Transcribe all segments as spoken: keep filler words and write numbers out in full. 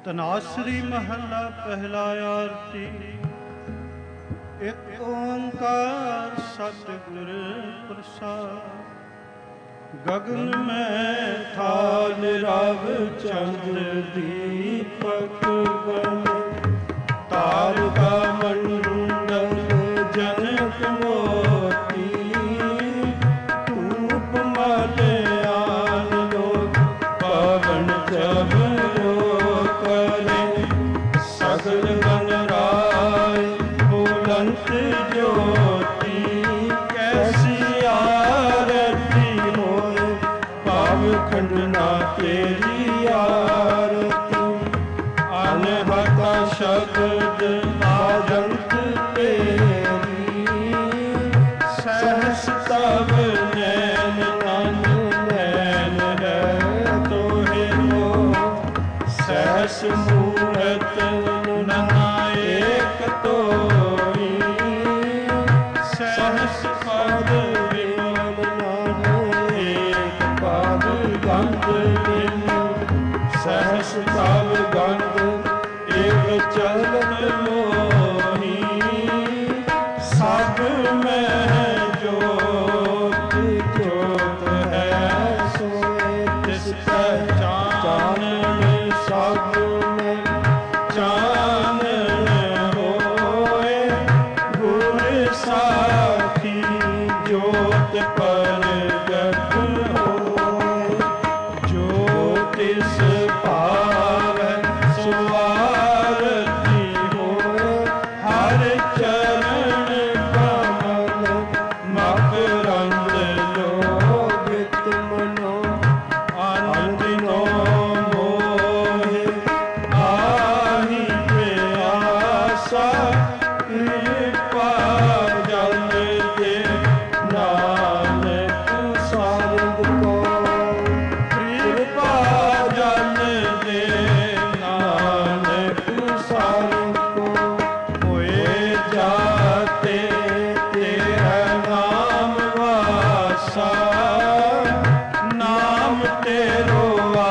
ਧਨਾਸਰੀ ਮਹੱਲਾ ਪਹਿਲਾ ਆਰਤੀ। ਇੱਕ ਓੰਕਾਰ ਸਤਿਗੁਰ ਪ੍ਰਸਾਦਿ। ਗਗਨ ਮੈਂ ਥਾਲ ਰਵ ਚੰਦ ਦੀਪਕ ਬਨੇ। ਤਾਰਕਾ ਮੰਡਲ ਜਨਕ ਮੋਤੀ। ਧੂਪ ਮਲਿਆਨ ਲੋਕ ਪਵਨ ਚਵਰੋ ਕਰੇ। ਸਗਲ ਬਨ ਰਾਏ ਬੁਲੰਦ ਜੋਤੀ। ਕੈਸੀ ਆਰਤੀ ਹੋਏ ਭਾਵ ਖੰਡਨਾ ਤੇਰੀ ਆਰਤੀ। ਅਨਹਤਾ ਸ਼ਬਦ ਆਦੰਤ ਤੇਰੀ। ਸਹਸ ਤਵ ਨੈਣ ਨਨ ਨੈਣ ਹੈ ਤੋਹਿ ਮੋ। ਸਹਸ ਮੂਰਤ ਨਨਾ ਏਕ ਤੋਈ। ਸਹਸ ਪਦ ਵਿਮਲ ਨਾਮ ਏਕ ਪਦ ਗੰਧ ਬਿਨ। ਸਹਸ ਤਵ ਗੰਧ ਏਕ ਚਲਤ ਮੋਹੀ। ਸਭ ਮਹਿ ਜੋਤ ਜੋਤ ਹੈ ਸੋਇ। ਤਿਸ ਪਹਿਚਾਨਣ ਸਭ ਮੈਂ ਚਾਨਣ ਹੋਏ। ਗੁਰ ਸਾਖੀ ਜੋਤ ਪ੍ਰਗਟ ਹੋਏ। ਜੋ ਤਿਸ ਭਾਵੈ ਸੋ ਆਰਤੀ ਹੋਏ। ਹਰ ਚਰਨ ਕਮਲ ਮਕਰੰਦ ਲੋਭਿਤ ਮਨੋ। ਅਨੰਦਿਨੋ ਮੋਹਿ ਆਹੀ ਪਿਆਸਾ। ਕਿਰਪਾ ਜਲ ਦੇ ਨਾਨਕ ਸਾਰੰਗ ਕੋ। ਕਿਰਪਾ ਜਲ ਦੇ ਨਾਨਕ ਸਾਰੰਗ ਕੋ। ਹੋਏ ਜਾਤੇ ਤੇਰਾ ਨਾਮ ਵਾਸਾ। ਨਾਮ ਤੇਰੋ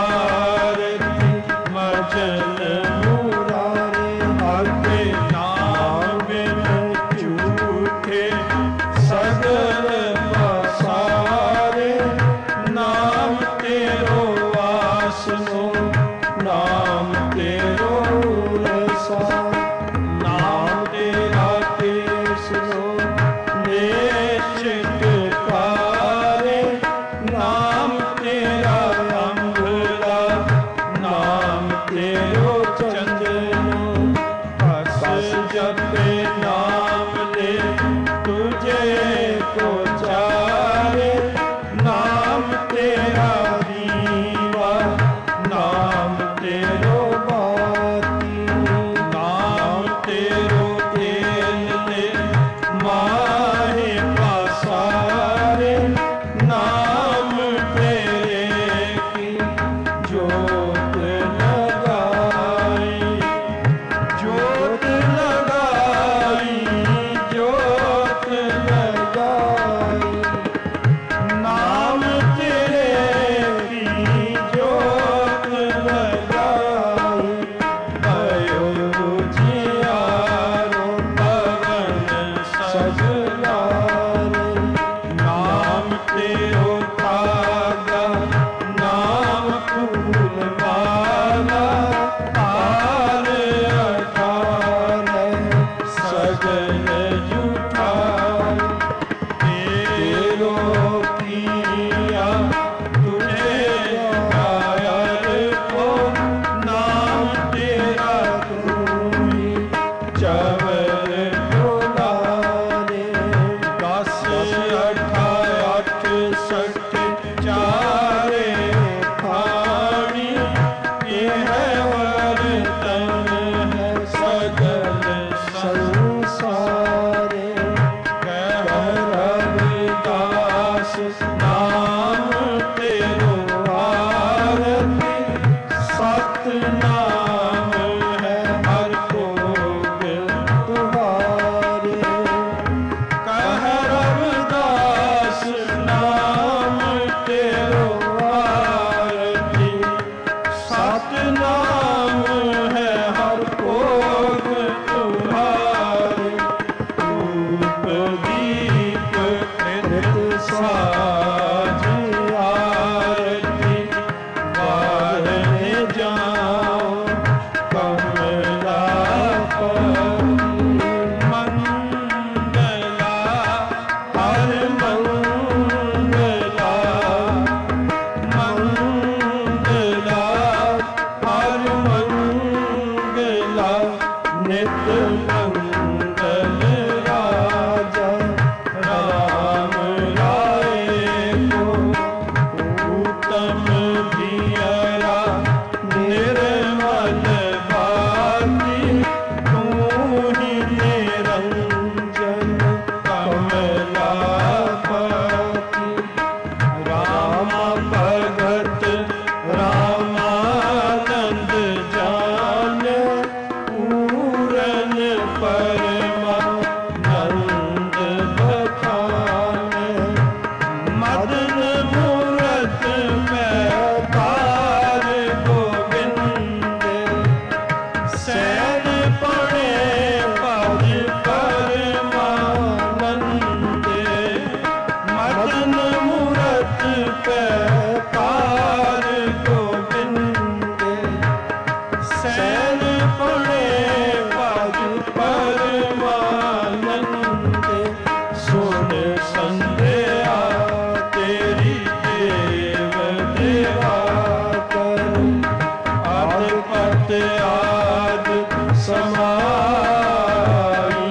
ਆਰਤੀ ਮਜਨ ਮੁਰਾਰੇ। ਹਰਦੇ ਨਾਮ ਬਿਨ ਝੂਠੇ ਸਗਲ ਪਸਾਰੇ। ਨਾਮ ਤੇਰੋ ਆਸਨੋ ਨਾਮ ਤੇਰੋ ਰਸਾ। ਨਾਮ ਤੇਰਾ ਕੇਸਨੋ ਨੇਚਿਤ ਕਾਰੇ। ਨਾਮ ਤੇਰਾ ਅੰਬਲਾ ਨਾਮ ਤੇਰੋ ਚੰਦਨੋ। ਬਸ ਜਪੇ ਨਾਮ ਲੈ ਤੁਝੇ ਕੋ ਚਾਰੇ। ਨਾਮ ਤੇਰਾ ਦੀਵਾ ਨਾਮ ਤੇਰੋ ਬਾਤੀ। ਨਾਮ ਤੇਰੋ ਤੇਲ ਲੈ ਮਾਹੇ ਪਾਸਾਰੇ। ਨਾਮ ਤੇਰੇ ਕੀ ਜੋਤ ਲਗਾਈ। ਜੋਤ ਲਗਾਈ ਜੋਤ ਲਗਾਈ। ਨਾਮ ਤੇਰੇ ਕੀ ਜੋਤ ਲਗਾਈ। भयो ਜਿਆਰੋ ਪਵਨ ਸਜਲਾਰੇ। ਨਾਮ ਤੇਰੋ ਤਾਗਾ ਨਾਮ ਫੂਲ ਵਾਲਾ। ਹਾਲ ਅਠਾਰੇ ਸਗਲ ਜੁਠਾਈ। ਤੇਰੋ ਕੀਆ ਤੁਝੇ ਕਾਇਰ ਕੋ। ਨਾਮ ਤੇਰਾ ਤੂੰ ਚਵਰ ਡੋਲਾਰੇ। ਦਸ ਅਠਾ ਅੱਠ ਸੱਠ ਚਾਰੇ ਖਾਣੀ। ਇਹ ਵਰਤਨ ਹੈ ਸਗਲ ਸੰਸਾਰੇ। ਕਹਿ ਰਵਿਦਾਸ ਨਾਮ ਤੇਰੋ ਆਰਤੀ। ਸਤ ਨਾਮ ਹੈ ਹਰ ਗੋਬਿੰਦ ਤੁਮਾਰੇ। ਕਹਿ ਰਵਿਦਾਸ ਨਾਮ ਤੇਰੋ ਆਰਤੀ। ਸਤ ਨਾਮ ਸੈਨ ਪੜੇ ਭਜ ਪਰਮਾਨੰਦ ਸੁਣ ਸੰਧਿਆ ਤੇਰੀ ਦੇਵ ਦੇਵਾ ਕਰ ਆਦ ਪਤ ਆਦ ਸਮਾਈ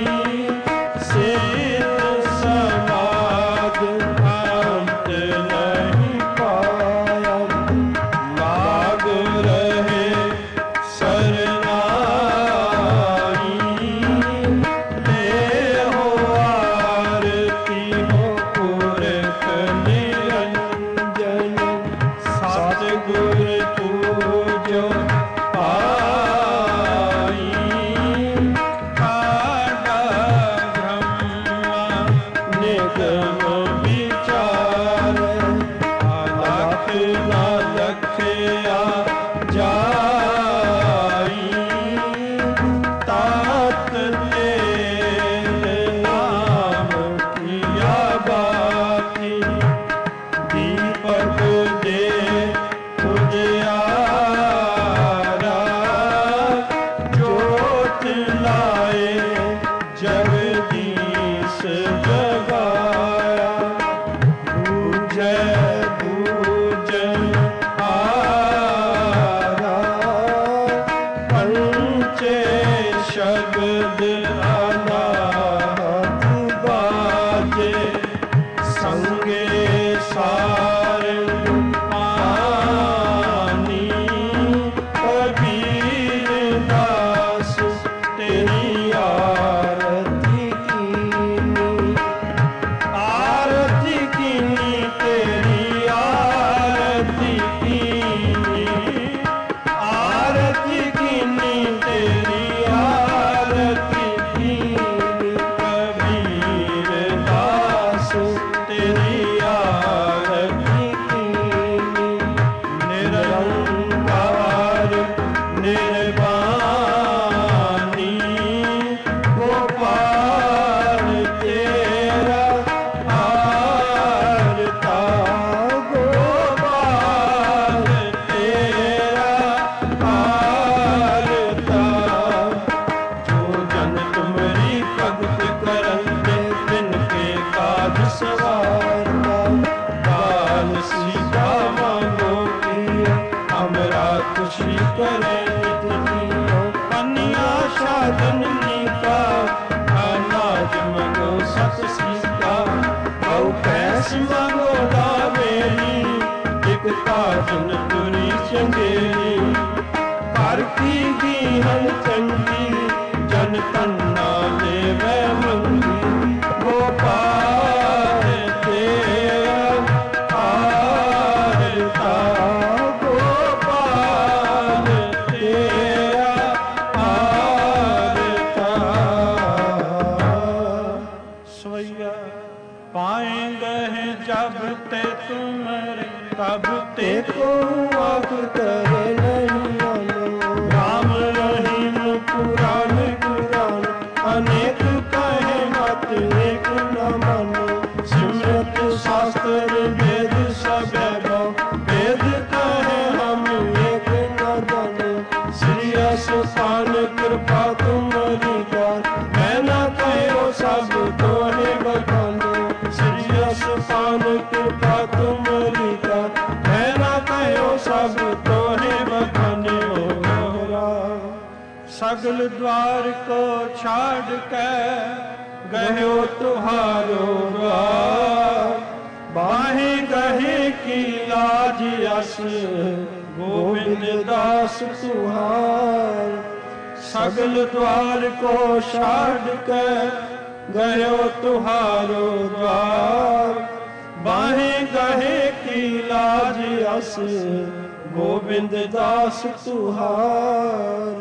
ਸਿਧ ਸਮਾਦ ਅੰਤ ਨਹੀਂ ਪਾਇਆ ਲਾਗ ਰਹੇ ਸਰਨਾਈ ਲੈ ਹੋ ਆਰਤੀ ਹੋ ਪੁਰਖ ਨਿਰੰਜਨ ਸਤਿਗੁਰ ਪੂਜੋ ਆਈ ਕਾਢਾ ਬ੍ਰਹਮਾ ਨਿਗਮ ਵਿਚਾਰ ਆਲਖ ਨਾ ਲਖਿਆ ਜਾਈ ਤਾਤ ਤੇਰੇ ਨਾਮ ਕੀਆ ਬਾਤੀ ਦੀਪਕ ਦੇ ਉਜਿਆਰਾ ਜੋਤ ਲਾਏ ਜਗਦੀਸ਼ ਜਗਾਇਆ ਬੂਝੈ ਬੂਝਨ ਆਰਾ ਪੰਚੇ ਸ਼ਬਦ ਅਨਾਹਤ ਬਾਜੇ ਸੰਗੇ ਸਾਰੰਗ ਪਾਨੀ ਕਬੀਰ ਦਾਸ ਤੇਰੀ ਆਰਤੀ ਕੀਨੀ ਆਰਤੀ ਕੀਨੀ ਤੇਰੀ ਆਰਤੀ ਕੀਨੀ ਆਰਤੀ ਕੀਨੀ ਤੇਰੀ ਆਰਤੀ ਕੀਨੀ ਕਬੀਰ ਦਾਸ ਤੇਰੀ ਆਰਤੀ ਕੀਨੀ ਨਿਰੰਕਾਰ ਨਿਰਵਾਣੀ ਗੋਪਾਲ ਤੇਰਾ ਆਰਤਾ ਗੋਪਾਲ ਤੇਰਾ ਆਰਤਾ ਜੋ ਜਨ ਤੁਮਰੀ ਭਗਤ ਕਰਨ ਦੇ ਬਿਨ ਕੇ ਕਾਜ ਸਵਾਰਦਾ ਬਾਲ ਸੀਤਾ ਮੰਗੋ ਕੀਆ हमरा खुशी करे नित जियो पनिया साधन नीका अनाज मंगो सत सीता औ पैस मंगो लावेली एक काजन तुरी चंगेरी कर की गीहन चंगी जन तन्ना लेवे मंगी गोपाल तेरा आरता गोपाल तेरा आरता सोया पाएंगे जब ते तुमरे तब ते को अब करे नहीं आनो राम रहीम पुराण पुराण अनेक कहे मत एक न मानो सिमरत शास्त्र वेद सब वेद कहे हम एक न जानो श्री असफान कृपा तुम्हारी गान मैं न कहो सब तोहे बखानो श्री असफान कृपा तुम्हारी गान मैं न कहो सब तोहे बखाने हो मोहरा सगल द्वार को छाड़ के गयो तुम्हारो द्वार बाहे गहे की लाज यस गोविंद दास तुहार सगल द्वार को छाड़ के गयो तुम्हारो द्वार बाहे गहे की लाज यस गोविंद दास तुहार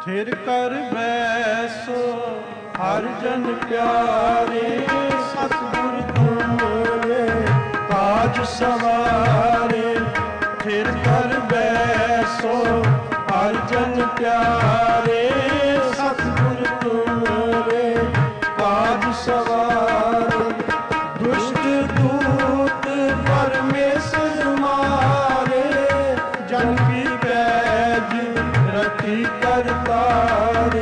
थिर कर बैसो हर जन प्यारे, सतगुर तुमरे काज सवारे। थिर कर बैसो हर जन प्यारे, सतगुर तुमरे काज सवारे। दुष्ट दूत परमेश्वर मारे, जन की पैज रति करतारे।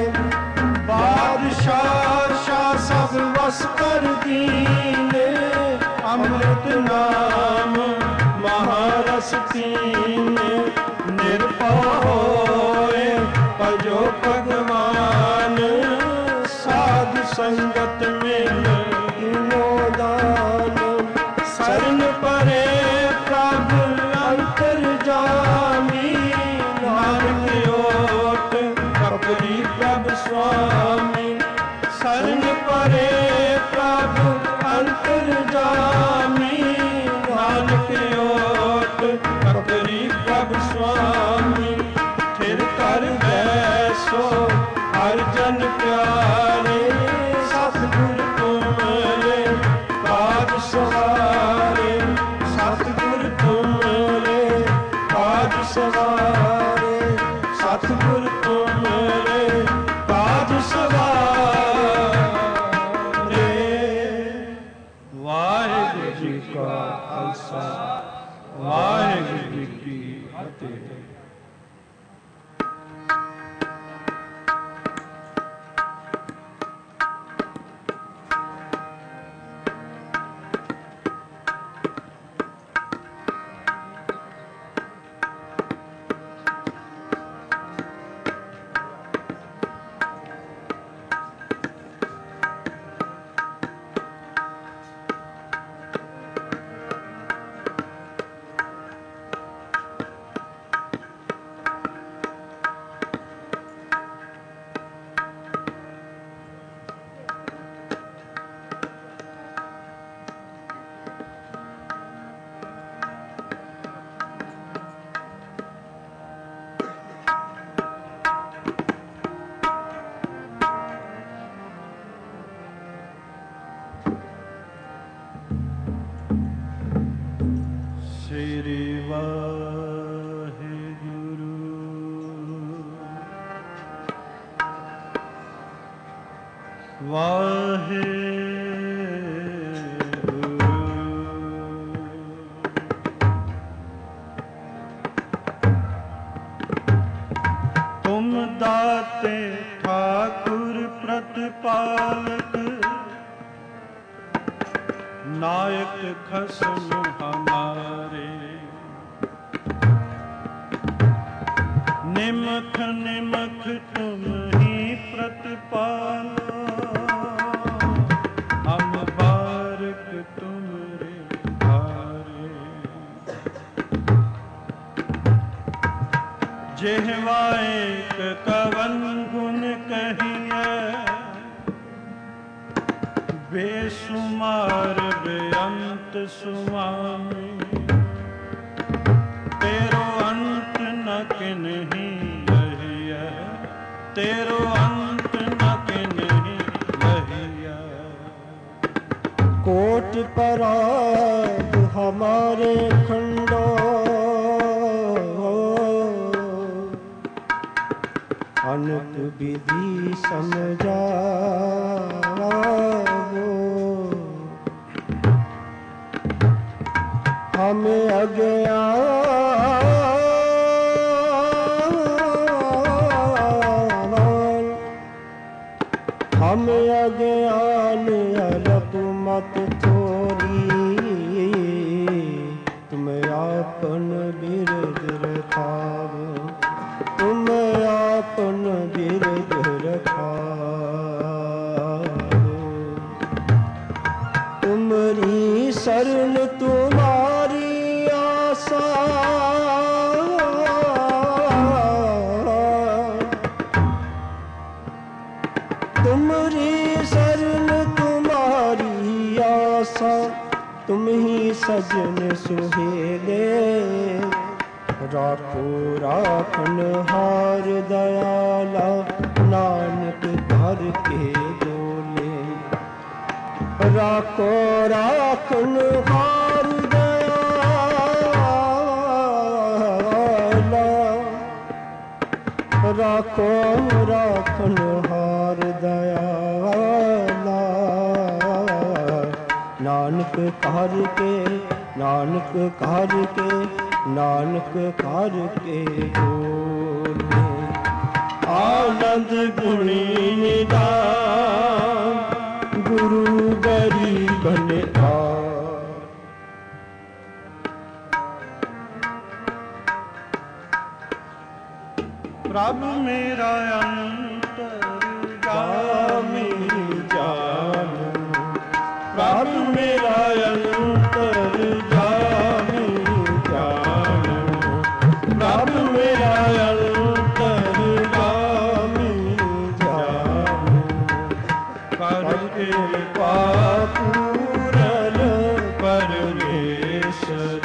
बादशाह शाह सब वस कर दीने, अमृत नाम महारस पीने। निर्भय होए भजो भगवान, साधु संगत में दिनो दान। शरण परे प्रभु अंतर्जामी, नानक ओट कपरी प्रभु स्वामी। शरण परे प्रभु अंतर्जामी, नानक ओट कपरी प्रभु स्वामी। थिर कर बैसो हर जन प्यारे, सतगुर तुमरे काज सवारे। सतगुर तुमरे काज सवारे, सतगुर तुमरे काज सवारे। वाहिगुरु जी का खालसा, वाहिगुरु जी की फतेह। राखो राखन हार दयाला, नानक घर के बोले। राखो राखन हार दयाला, राखो राखन हार दयाला, नानक घर के नानक घर के नानक घर के बोले। आनंद गुणी निधान, गुरु गरीबन आर। प्रभु मेरा अंतर्यामी जान, प्रभु मेरा अंतर्यामी जान, प्रभु मेरा अंतर्यामी जान। कर कृपा पूरन परमेश्वर,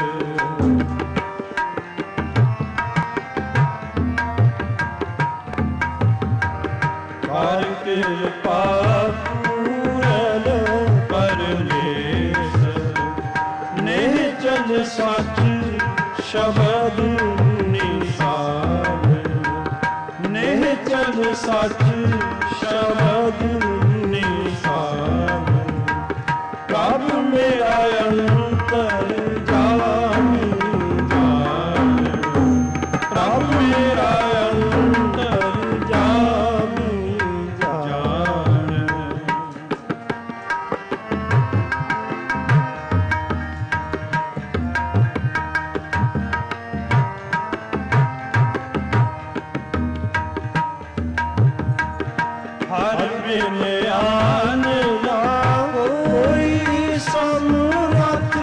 कर कृपा पूरन परमेश्वर। निश्चल सच शब्द निसार, निश्चल सच शब्द निसार। प्रभु मेरा अंतर्यामी जान, प्रभु मेरा अंतर्यामी जान। हर बिन आन ना कोई समरथ,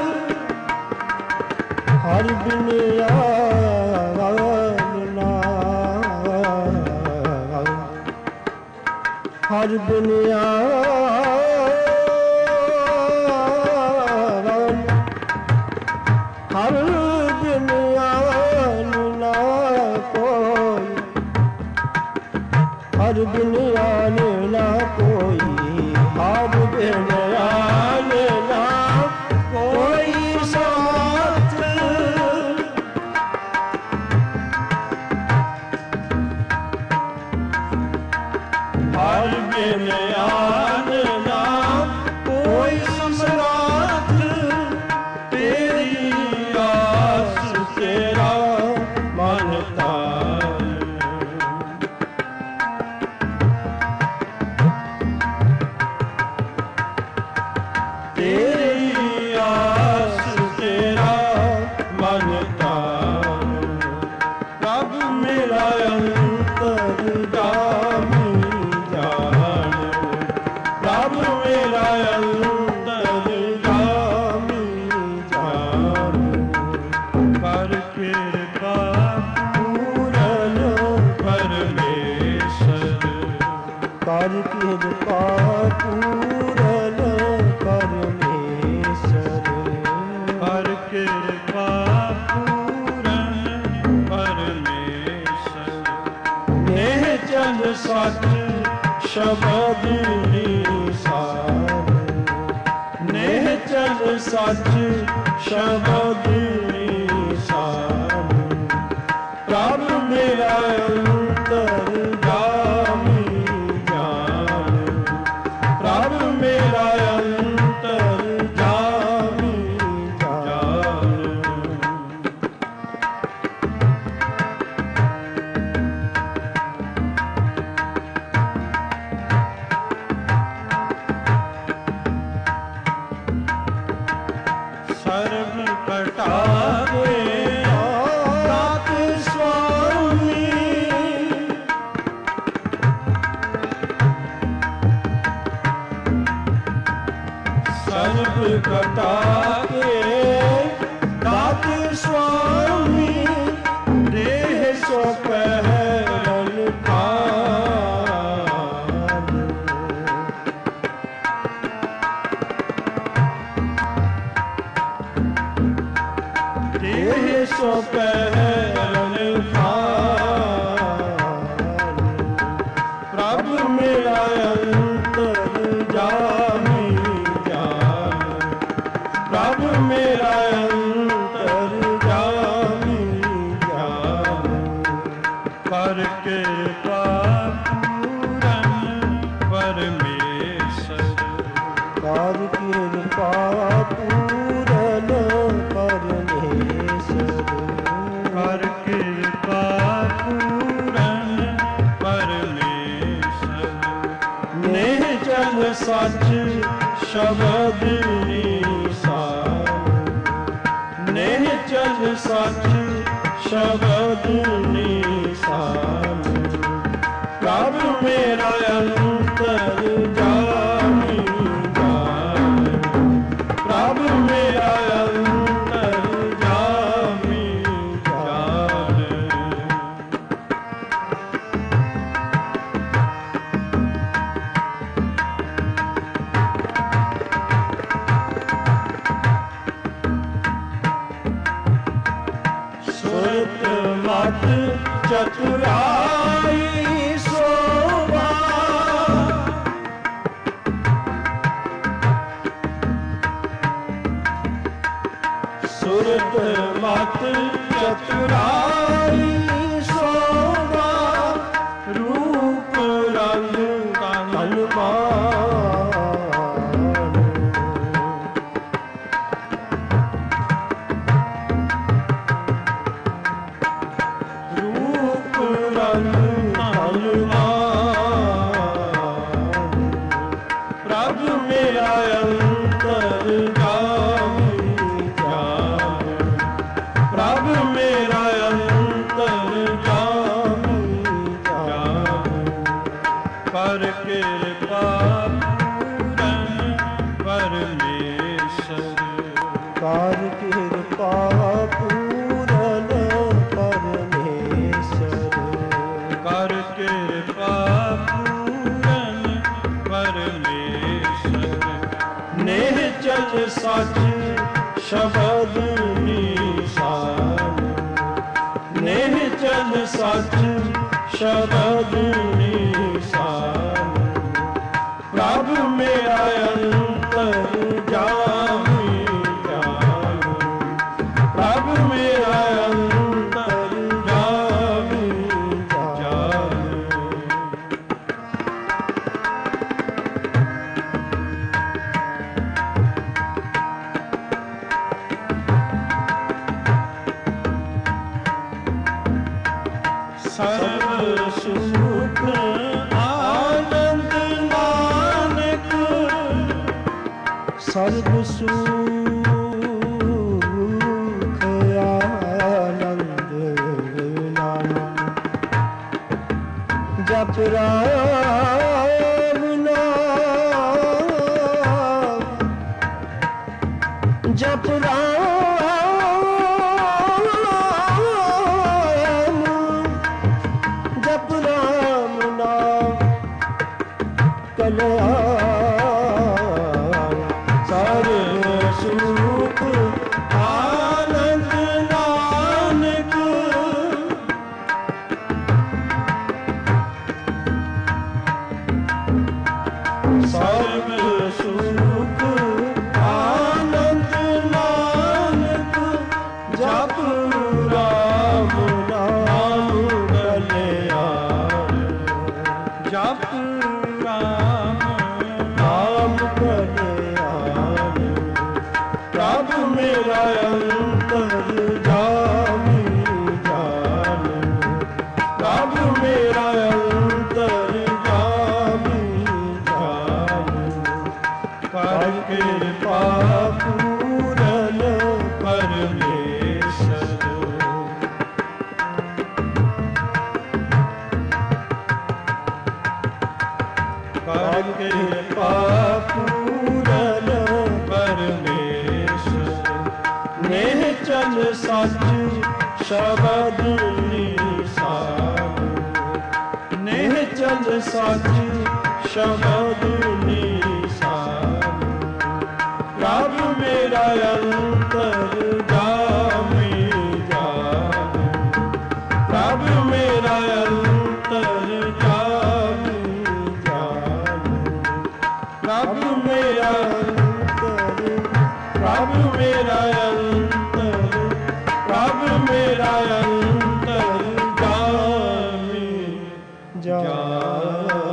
हर बिन आन ना, हर बिन आन, हर बिन आन ना कोई, हर बिन आन ना कोई, हर बिन आन ना कोई साथ। हर बिन आन ना कोई समराथ, तेरी आस तेरा मन तार। तेरी आस तेरा मन तार। प्रभु मेरा अंतर्यामी जान, प्रभु मेरा अंतर्यामी जान। कर कृपा पूरन परमेश्वर, कर कृपा पूरन परमेश्वर। कर कृपा पूरन परमेश्वर। निश्चल सच शब्द निसार, निश्चल सच शब्द निसार। प्रभु मेरा अंतर्यामी जान, प्रभु मेरा अंतर्यामी जान। सर्व कटावे नाथ स्वामी, सर्व कटावे नाथ स्वामी। देह सो पहरन खान, देह सो पहरन ਪ੍ਰਭ ਮੇਰਾ ਅੰਤਰ ਜਾਮੀ ਜਾਨ ਕਰ ਕਿਰਪਾ ਪੂਰਨ ਪਰਮੇਸ਼ਰ ਕਰ ਕਿਰਪਾ ਪੂਰਨ ਪਰਮੇਸ਼ਰ ਕਰ ਕਿਰਪਾ ਪੂਰਨ ਪਰਮੇਸ਼ਰ ਨੇਹ ਚਲ ਸੱਚ ਸ਼ਬਦ ਨਿਸਾਨ ਨੇਹ ਚਲ ਸੱਚ ਸ਼ਬਦ ਨਿਸਾਨ ਪ੍ਰਭ ਮੇਰਾ ਅੰਤਰ ਜਾਮੀ ਜਾਨ ਪ੍ਰਭ ਮੇਰਾ ਅੰਤਰ ਜਾਮੀ ਜਾਨ ਸੁਰਤ ਮਤ ਚਤੁਰਾਈ ਸੋਭਾ ਸੁਰਤ ਮਤ ਚਤੁਰਾਈ ਸੋਭਾ ਰੂਪ ਰੰਗ ਤਨ ਮਾਨ ਰੂਪ ਰੰਗ ਤਨ ਮਾਨ ਪ੍ਰਭ ਮੇਰਾ ਅੰਤਰ ਜਾਮੀ ਜਾਨ ਪ੍ਰਭ ਮੇਰਾ ਅੰਤਰ ਜਾਮੀ ਜਾਨ ਕਰ ਕਿਰਪਾ ਪੂਰਨ ਪਰਮੇਸ਼ਰ ਕਰ ਕਿਰਪਾ ਪੂਰਨ ਪਰਮੇਸ਼ਰ ਕਰ ਕਿਰਪਾ ਪੂਰਨ ਪਰਮੇਸ਼ਰ ਨੇਹ ਚਲ ਸੱਚ ਸ਼ਬਦ ਨਿਸਾਨ ਨੇਹ ਚਲ ਸੱਚ ਸ਼ਬਦ ਨਿਸਾਨ ਪ੍ਰਭ ਮੇਰਾ ਅੰਤਰ ਜਾਮੀ ਜਾਨ ਪ੍ਰਭ ਮੇਰਾ ਅੰਤਰ ਜਾਮੀ ਜਾਨ ਸਰਬ ਸੁਖ ਆਨੰਦ ਨਾਨਕ ਸਰਬ ਸੁਖ ਆਨੰਦ ਨਾਨਕ ਜਪ ਰਾਮ ਨਾਮ ਜਪ ਰਾਮ ਜਪ ਰਾਮ ਨਾਮ ਕਲਿਆਣ ਸਰਬ ਸੁਖ ਆਨੰਦ ਨਾਨਕ ਸਰਬ ਸੁਖ ਆਨੰਦ ਨਾਨਕ ਜਪ ਰਾਮ ਨਾਮ ਕਲਿਆਣ ਜਪ ਰਾਮ ਨਾਮ ਕਲਿਆਣ ਪ੍ਰਭ ਮੇਰਾ ਅੰਤਰ ਜਾਮੀ ਜਾਨ ਪ੍ਰਭ ਮੇਰਾ ਅੰਤਰ ਜਾਮੀ ਜਾਨ ਕਰ ਕਿਰਪਾ ਪੂਰਨ ਪਰਮੇਸ਼ਰ ਕਰ ਕਿਰਪਾ ਪੂਰਨ ਪਰਮੇਸ਼ਰ ਨੇਹ ਚਲ ਸੱਚ ਸ਼ਬਦ ਨਿਸਾਨ ਨੇਹ ਚਲ ਸੱਚ ਸ਼ਬਦ ਨਿਸਾਨ ਪ੍ਰਭ ਮੇਰਾ ਅੰਤਰ ਜਾਮੀ ਜਾਨ ਪ੍ਰਭ ਮੇਰਾ ਅੰਤਰ ਜਾਮੀ ਜਾਨ ਪ੍ਰਭ ਮੇਰਾ ਅੰਤਰ ਪ੍ਰਭ ਮੇਰਾ ਅੰਤਰ, ਪ੍ਰਭ ਮੇਰਾ ਅੰਤਰ ਜਾਮੀ ਜਾਨ।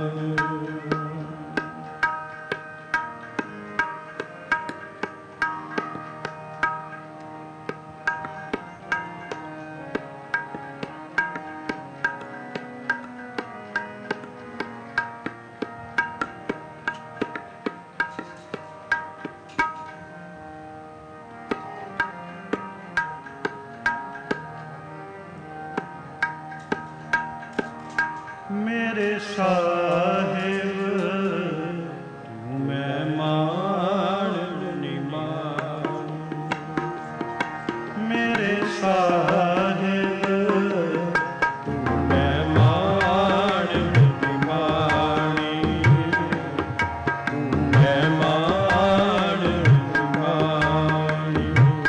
ਮੇਰੇ ਸਾਹਿਬ ਤੂੰ ਮਹਿਮਾਨ ਨਿਮਾਨ, ਮੇਰੇ ਸਾਹਿਬ ਤੂੰ ਮਹਿਮਾਨ ਨਿਮਾਨੀ, ਤੂੰ ਮਹਿਮਾਨ ਨਿਮਾਨੀ,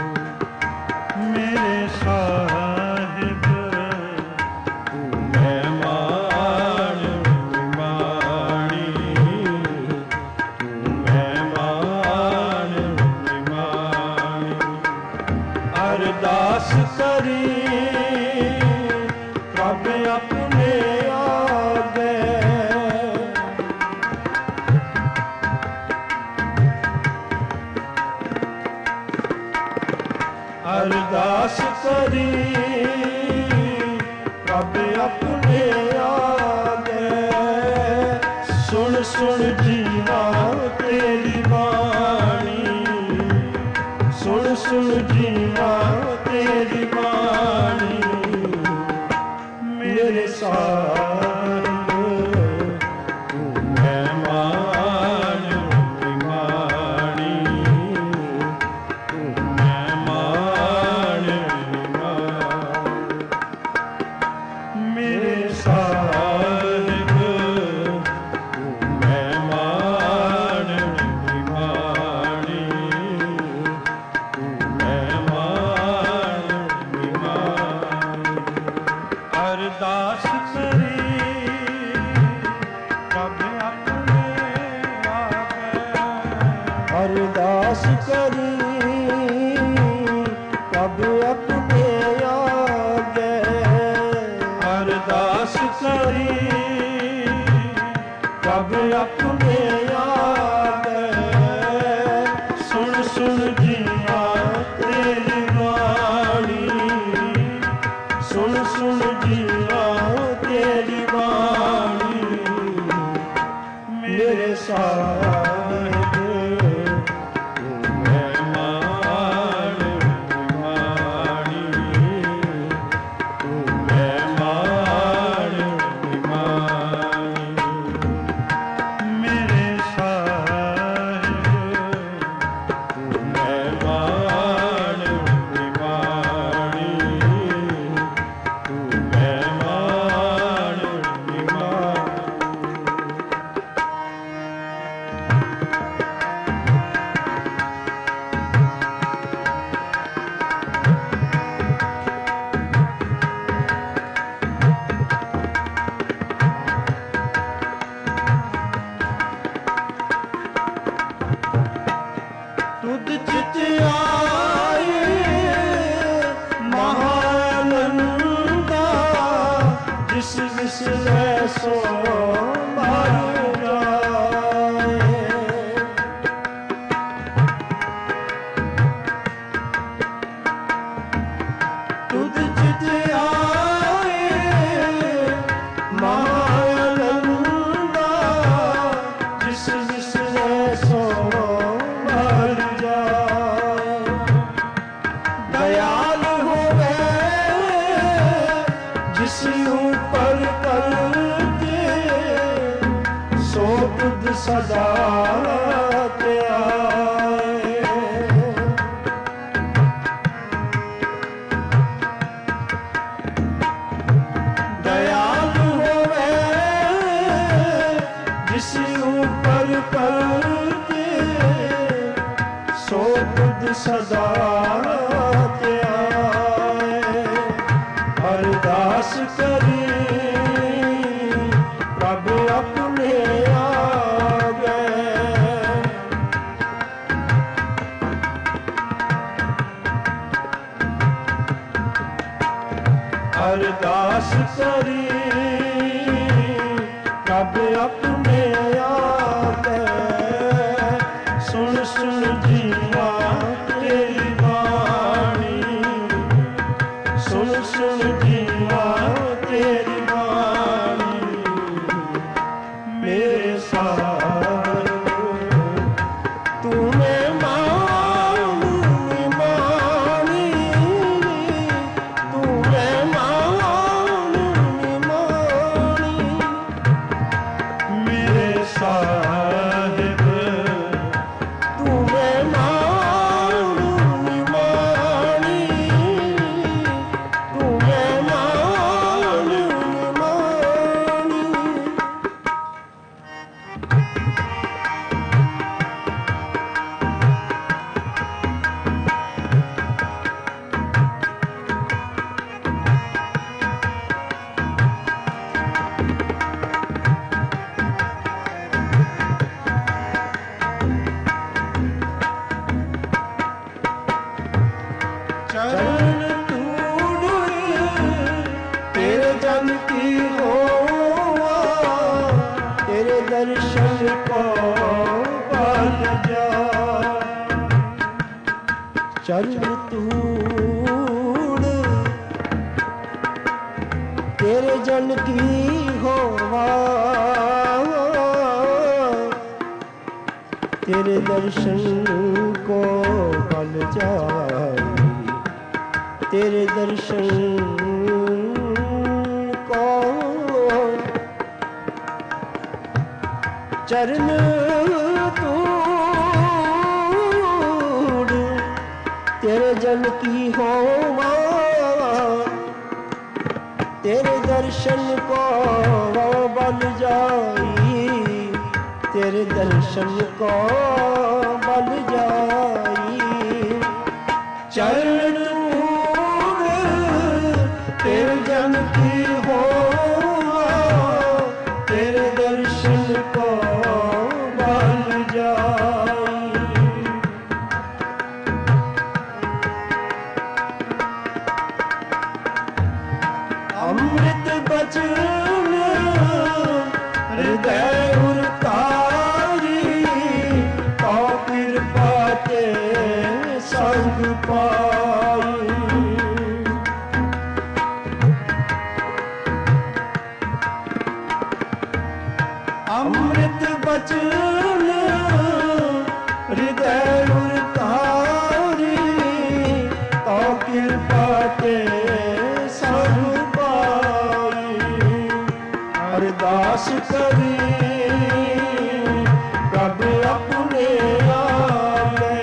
ਮੇਰੇ ਸਾਹਿਬ ਤੂੰ ਮਹਿਮਾਨ ਨਿਮਾਣੀ, ਤੂੰ ਮਹਿਮਾਨ ਨਿਮਾਣੀ। ਅਰਦਾਸ ਕਰੀ ਪ੍ਰਭ ਆਪਣੇ ਆਗੇ, ਅਰਦਾਸ ਕਰੀ ਪ੍ਰਭ ਆਪਣੇ ਆਗੇ। ਸੁਣ ਸੁਣ ਜੀਵਾ ਤੇਰੀ ਬਾਣੀ, ਸੁਣ ਸੁਣ ਜੀਵਾ ਤੇਰੀ ਬਾਣੀ, ਮੇਰੇ ਸਾਹਿਬ ਤੂੰ ਮਹਿਮਾਨ ਨਿਮਾਣੀ, ਤੂੰ ਮਹਿਮਾਨ ਨਿਮਾਣੀ, ਮੇਰੇ ਸਾਹਿਬ ਤੂੰ ਮਹਿਮਾਨ ਨਿਮਾਣੀ, ਤੂੰ ਮਹਿਮਾਨ ਨਿਮਾਣੀ। ਅਰਦਾਸ ਕਰੀ ਪ੍ਰਭ ਆਪਣੇ ਆਗੇ, ਅਰਦਾਸ ਕਰੀ ਪ੍ਰਭ ਆਪਣੇ ਆਗੇ, ਅਰਦਾਸ ਕਰੀ ਪ੍ਰਭ ਆਪਣੇ ਆਗੇ। ਸੁਣ ਸੁਣ ਜੀਵਾ ਤੇਰੀ ਬਾਣੀ, ਸੁਣ ਸੁਣ ਜੀਵਾ ਤੇਰੀ ਬਾਣੀ, ਮੇਰੇ ਸਾਹਿਬ ਤੂੰ ਮਹਿਮਾਨ ਨਿਮਾਣੀ, ਤੂੰ ਮਹਿਮਾਨ ਨਿਮਾਣੀ, ਮੇਰੇ ਸਾਹਿਬ ਤੂੰ ਮਹਿਮਾਨ ਨਿਮਾਣੀ, ਤੂੰ ਮਹਿਮਾਨ ਤੁਧ ਚਿਤ ਆਏ ਮਹਾਨੰਦਾ, ਜਿਸ ਵਿਸਲੇ ਸੋ ਮਰ ਜਾਏ। ਤੁਧ ਚਿਤ ਆਏ ਮਹਾਨੰਦਾ, ਜਿਸ ਵਿਸਲੇ ਸੋ ਮਰ ਜਾਏ। ਦਇਆਲ ਹੋਵੇ ਜਿਸ ਉਪਰ ਕਰਤੇ, ਸੋ ਤੁਧ ਸਦਾ ਧਿਆਏ। ਦਇਆਲ ਹੋਵੇ ਜਿਸ ਉਪਰ ਕਰਤੇ, ਸੋ ਤੁਧ ਸਦਾ ਧਿਆਏ। ਅਰਦਾਸ ਕਰੀ ਪ੍ਰਭ ਆਪਣੇ ਆਗੇ, ਅਰਦਾਸ ਕਰੀ ਪ੍ਰਭ ਆਪਣੇ ਆਗੇ ਸੁਣ ਸੁਣ ਜੀਵਾ ਤੇਰੀ ਬਾਣੀ ਸੁਣ ਸੁਣ ਜੀਵਾ ਤੇਰੀ ਬਾਣੀ ਮੇਰੇ ਸਾਰ ਤੂੰ ਮੈਂ ਮਾਣੀ ਮਾਣੀ ਤੂੰ ਮੈਂ ਮਾਣੀ ਮਾਣੀ ਮੇਰੇ ਸਾਹਿਬ ਤੂੰ ਮੈਂ ਮਾਣੀ ਮਾਣੀ ਤੂੰ ਮੈਂ ਮਾਣੀ ਮਾਣੀ ਚਰਨ ਤੂੜ ਤੇਰੇ ਜਨ ਕੀ ਹੋਵਾ ਤੇਰੇ ਦਰਸ਼ਨ ਕੋ ਬਲ ਜਾ ਚਰਨ ਤੂੜ ਤੇਰੇ ਜਨ ਕੀ ਹੋਵਾ ਤੇਰੇ ਦਰਸ਼ਨ ਕੋ ਬਲ ਜਾਈ ਤੇਰੇ ਦਰਸ਼ਨ ਕੋ ਚਰਨ ਤੂੜ ਤੇਰੇ ਜਨ ਕੀ ਹੋਵਾ ਤੇਰੇ ਦਰਸ਼ਨ ਕੋ ਬਲ ਜਾਈ ਤੇਰੇ ਦਰਸ਼ਨ ਕੋ ਬਲ ਜਾਈ ਚਰਨ ਤੂੜ ਤੇਰੇ ਜਨ ਕੀ ਹੋਵਾ ਤੇਰੇ ਦਰਸ਼ਨ ਕੋ ਬਲ ਜਾਈ ਅੰਮ੍ਰਿਤ ਬਚਨ ਹਿਰਦੈ ਉਰਤਾਰੀ ਕਉ ਕਿਰਪਾ ਤੇ ਸੰਗ ਪਾਈ ਅੰਮ੍ਰਿਤ ਬਚਨ ਹਿਰਦੈ ਉਰਤਾਰੀ ਕਉ ਕਿਰਪਾ ਤੇ ਸੰਗ ਪਾਈ ਅਰਦਾਸ ਕਰੀ ਪ੍ਰਭ ਆਪਣੇ ਆਗੇ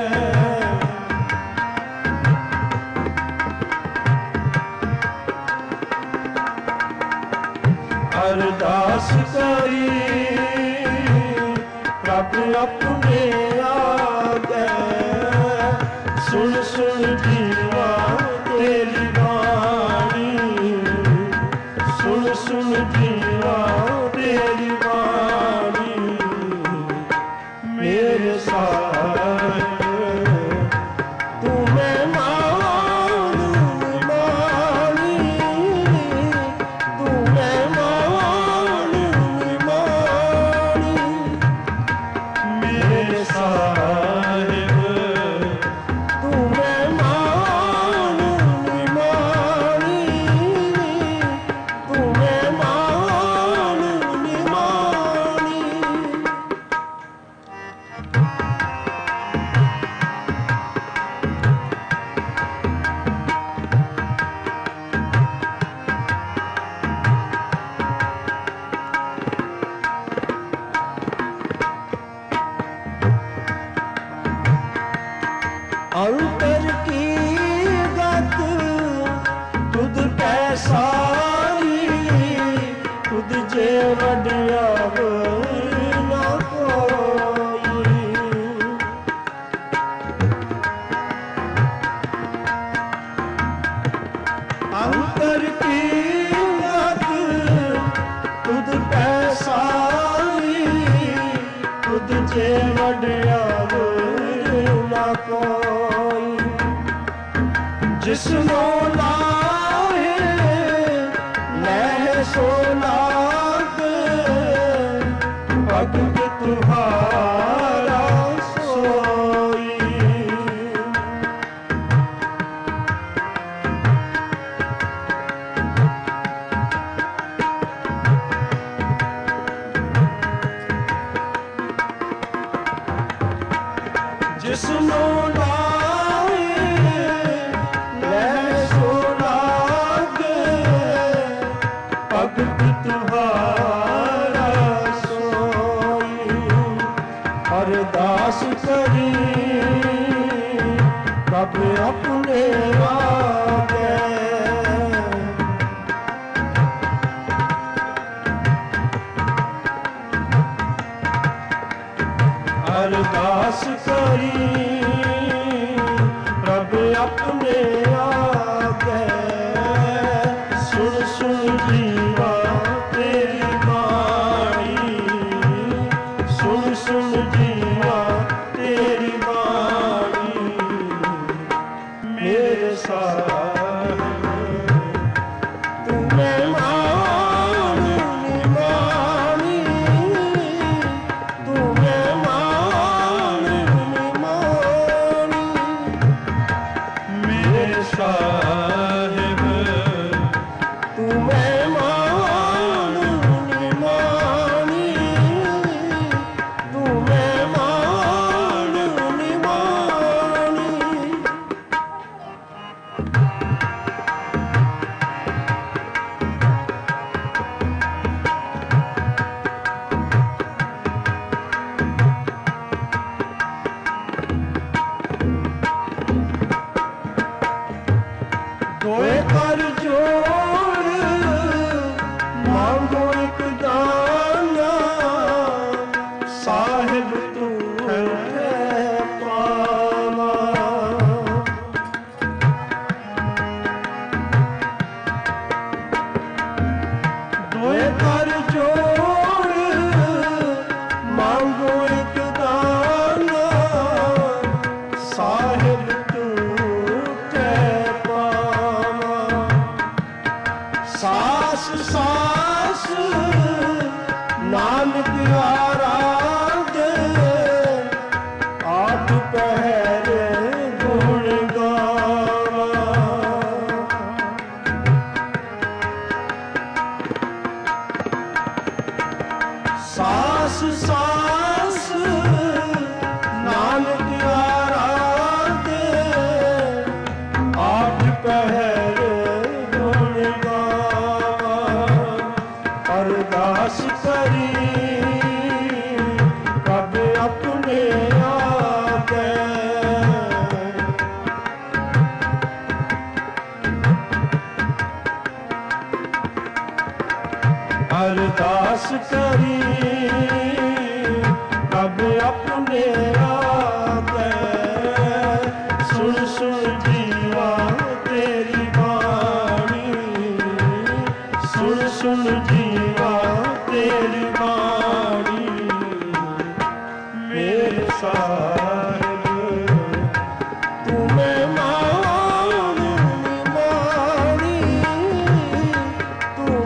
ਅਰਦਾਸ ਕਰੀ ਪ੍ਰਭ ਆਪਣੇ ਆਗੇ ਸੁਣ ਸੁਣ ਜੀਵਾ ਤੇਰੀ ਬਾਣੀ ਸੁਣ ਸੁਣ ਜੀਵਾ ਤੇਰੀ ਬਾਣੀ ਮੇਰੇ ਸਾਹਿਬ ਤੂੰ ਮੈਂ ਮਾਣੀ ਮਾਣੀ ਤੂੰ ਮੈਂ ਮਾਣੀ ਮਾਣੀ ਮੇਰੇ ਸਾਹਿਬ ਤੂੰ ਮੈਂ ਮਾਣੀ ਮਾਣੀ ਤੂੰ ਮੈਂ ਮਾਣੀ ਮਾਣੀ ਅੰਤਰ ਕੀ ਗਤ ਤੁਧ ਕੈ ਸਾਰੀ ਤੁਧ ਜੇ ਵਡਿਆਵ ਨਾ ਕੋਈ ਅੰਤਰ ਕੀ ਗਤ ਤੁਧ ਕੈ ਸਾਰੀ ਤੁਧ ਜੇ ਵਡਿਆਵ ਨਾ ਕੋਈ ਜਿਸ ਨੂੰ ਲਾਹੇ ਅਰਦਾਸ ਕਰੀ ਪ੍ਰਭ ਆਪਣੇ ਆਗੇ ਅਰਦਾਸ ਕਰੀ ਪ੍ਰਭ ਆਪਣੇ ਆਗੇ ਸੁਣ ਸੁਣ ਜੀਵਾ ਤੇਰੀ ਬਾਣੀ ਸੁਣ ਸੁਣ ਜੀਵਾ ਤੇਰੀ ਬਾਣੀ ਮੇਰੇ ਸਾਹਿਬ ਤੂੰ ਮਹਿਮਾਨ ਨਿਮਾਣੀ ਤੂੰ ਮਹਿਮਾਨ ਨਿਮਾਣੀ ਮੇਰੇ ਸਾਹਿਬ ਤੂੰ ਮਹਿਮਾਨ ਨਿਮਾਣੀ ਤੂੰ ਮਹਿਮਾਨ ਨਿਮਾਣੀ ਦੋਏ ਕਰ ਜੋੜ ਮੰਗੋ ਇੱਕ ਦਾਨਾ ਸਾਹਿਬ ਤੂੰ ਹੈ ਪਾਵਾ ਦੋਏ ਕਰ ਜੋੜ ਮੰਗੋ ਇੱਕ ਦਾਨਾ ਸਾਹਿਬ ਸਾਸ ਸਾਸ ਨਾਨਕ ਆਰਾਧੇ ਆਠ ਪਹਿਰ ਗੁਣ ਗਾਵਾ ਸਾਸ ਸਾਸ ਨਾਨਕ ਆਰਾਧੇ ਆਠ ਪਹਿਰ ਅਰਦਾਸ ਕਰੀ ਪ੍ਰਭ ਆਪਣੇ ਆਗੇ ਅਰਦਾਸ ਕਰੀ ਪ੍ਰਭ ਆਪਣੇ ਆਗੇ ਸੁਣ ਸੁਣ ਜੀਵਾ ਤੇਰੀ ਬਾਣੀ ਸੁਣ ਸੁਣ ਜੀਵਾ ਤੇਰੀ ਬਾਣੀ ਮੇਰੇ ਸਾਹਿਬ ਤੂੰ ਮਹਿਮਾਨ ਨਿਮਾਣੀ ਤੂੰ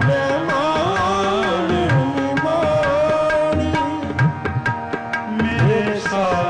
ਮਹਿਮਾਨ ਨਿਮਾਣੀ ਮੇਰੇ ਸਾਹਿਬ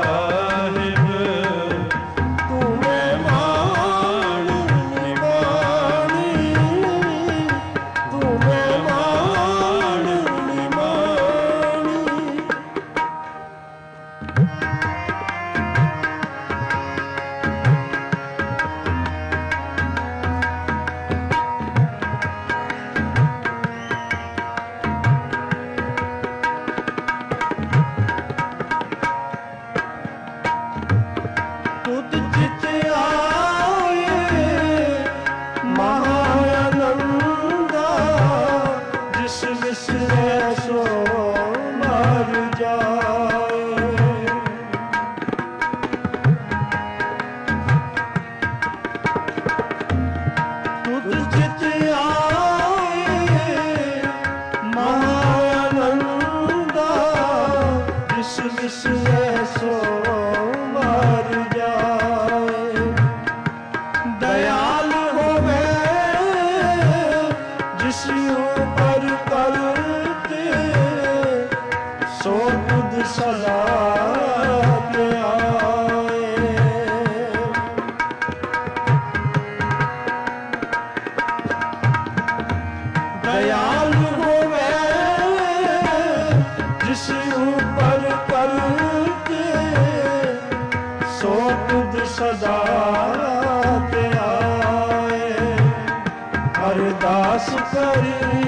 ਸਦਾ ਤੇ ਆਏ। ਅਰਦਾਸ ਕਰੀ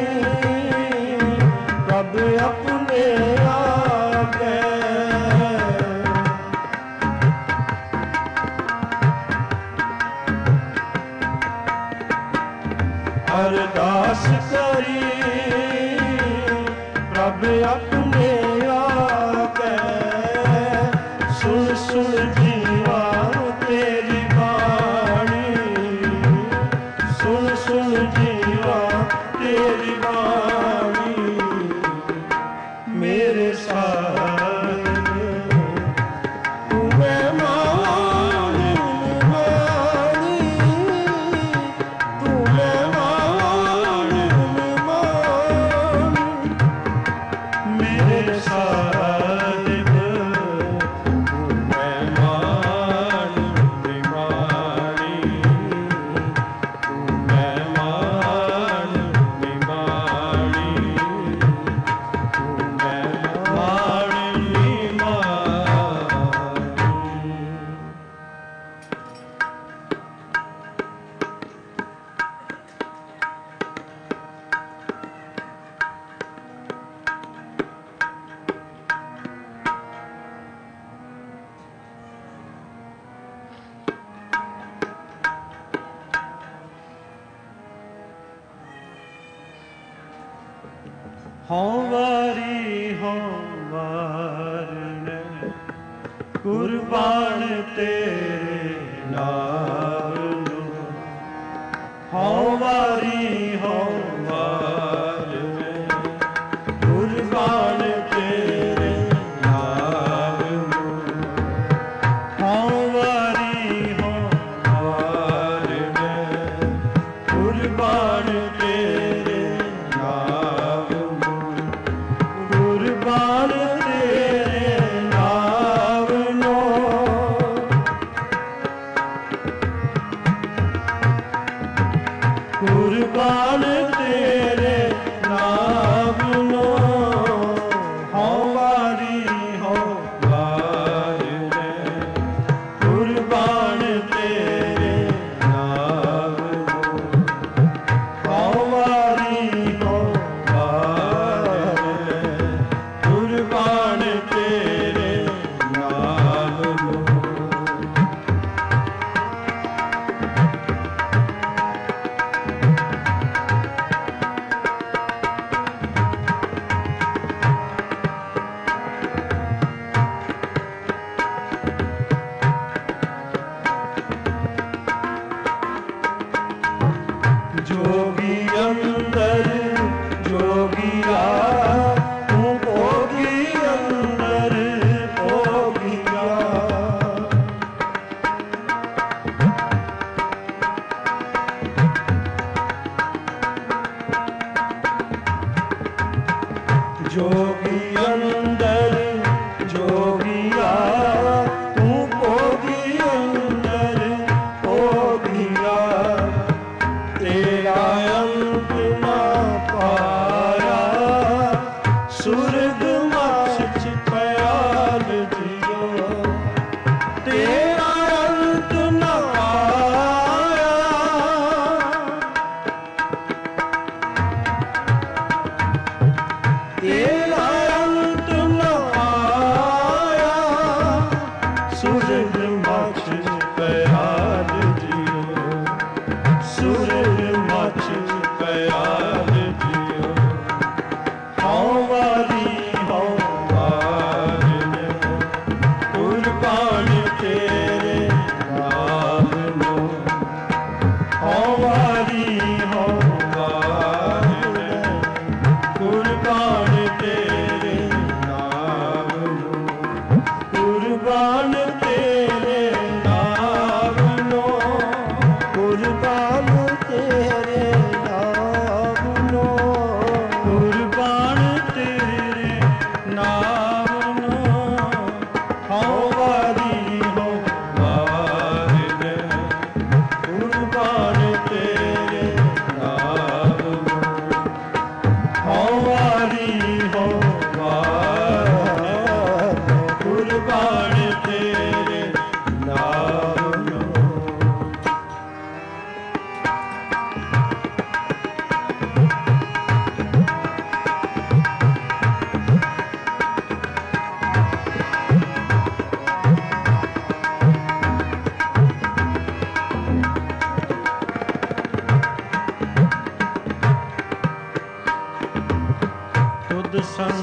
ਪ੍ਰਭ ਆਪਣੇ ਆਗੇ। ਅਰਦਾਸ ਕਰੀ ਪ੍ਰਭ ਆਪਣੇ ਆਗੇ। ਸੁਣ ਸੁਣ ਜੀਵਾ ਤੇਰੀ ਬਾਣੀ, ਸੁਣ ਸੁਣ ਜੀਵਾ ਤੇਰੀ ਬਾਣੀ। ਮੇਰੇ ਸਾਹਿਬ ਤੂੰ ਮਹਿਮਾਨ ਨਿਮਾਣੀ, ਤੂੰ ਮਹਿਮਾਨ ਨਿਮਾਣੀ। ਮੇਰੇ ਸਾਹਿਬ ਹਉ ਵਾਰੀ ਹਉ ਵਾਰਨੈ ਕੁਰਬਾਨ ਤੇਰੇ ਨਾਮ ਨੂੰ। ਹਉ ਵਾਰੀ ਹਉ ਵਾਰਨੈ ਕੁਰਬਾਨ ਤੇਰੇ ਨਾਮ ਨੂੰ। ਹਉ ਵਾਰੀ ਹਉ ਵਾਰਨੈ ਕੁਰਬਾਨ ਤੇਰੇ ਕੁਰਬਾਨ ਤੇਰੇ ਨਾਮ ਨੂੰ। ਕੁਰਬਾਨ ਤੇਰੇ ਨਾਮ ਨੂੰ। ਹਉ ਵਾਰੀ ਹਉ ਵਾਰਨੈ ਕੁਰਬਾਨ ਤੇਰੇ ਨਾਮ ਨੂੰ। ਹਉ ਵਾਰੀ ਹਉ ਕੁਰਬਾਨ ਤੇਰੇ ਨਾਮ ਨੂੰ।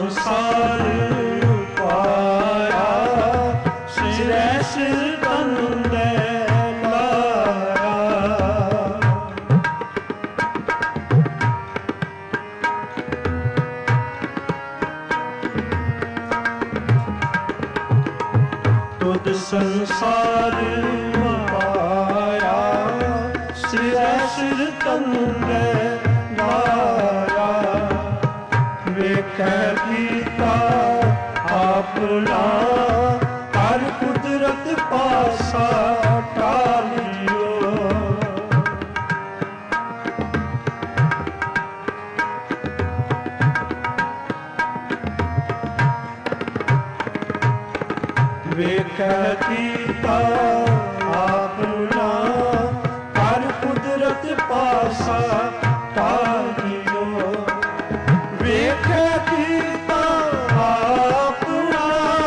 ਸੰਸਾਰ ਪਾਇਆ ਸਿਰੈ ਸਿਰ ਤਨ ਦੇ ਲਾਇਆ। ਤੁਧ ਸੰਸਾਰ ਪਾਇਆ ਸਿਰੈ ਸਿਰ ਤਨ ਦੇ ਲਾਇਆ। ਵੇਖੈ ਕੀਤਾ ਆਪਣਾ ਹਰ ਕੁਦਰਤ ਪਾਸਾ ਟਾਲਿਓ। ਵੇਖੈ ਕੀਤਾ ਆਪਣਾ ਹਰ ਕੁਦਰਤ ਪਾਸਾ ਟਾਲਿਓ। ਵੇਖੈ ਕੀਤਾ ਆਪਣਾ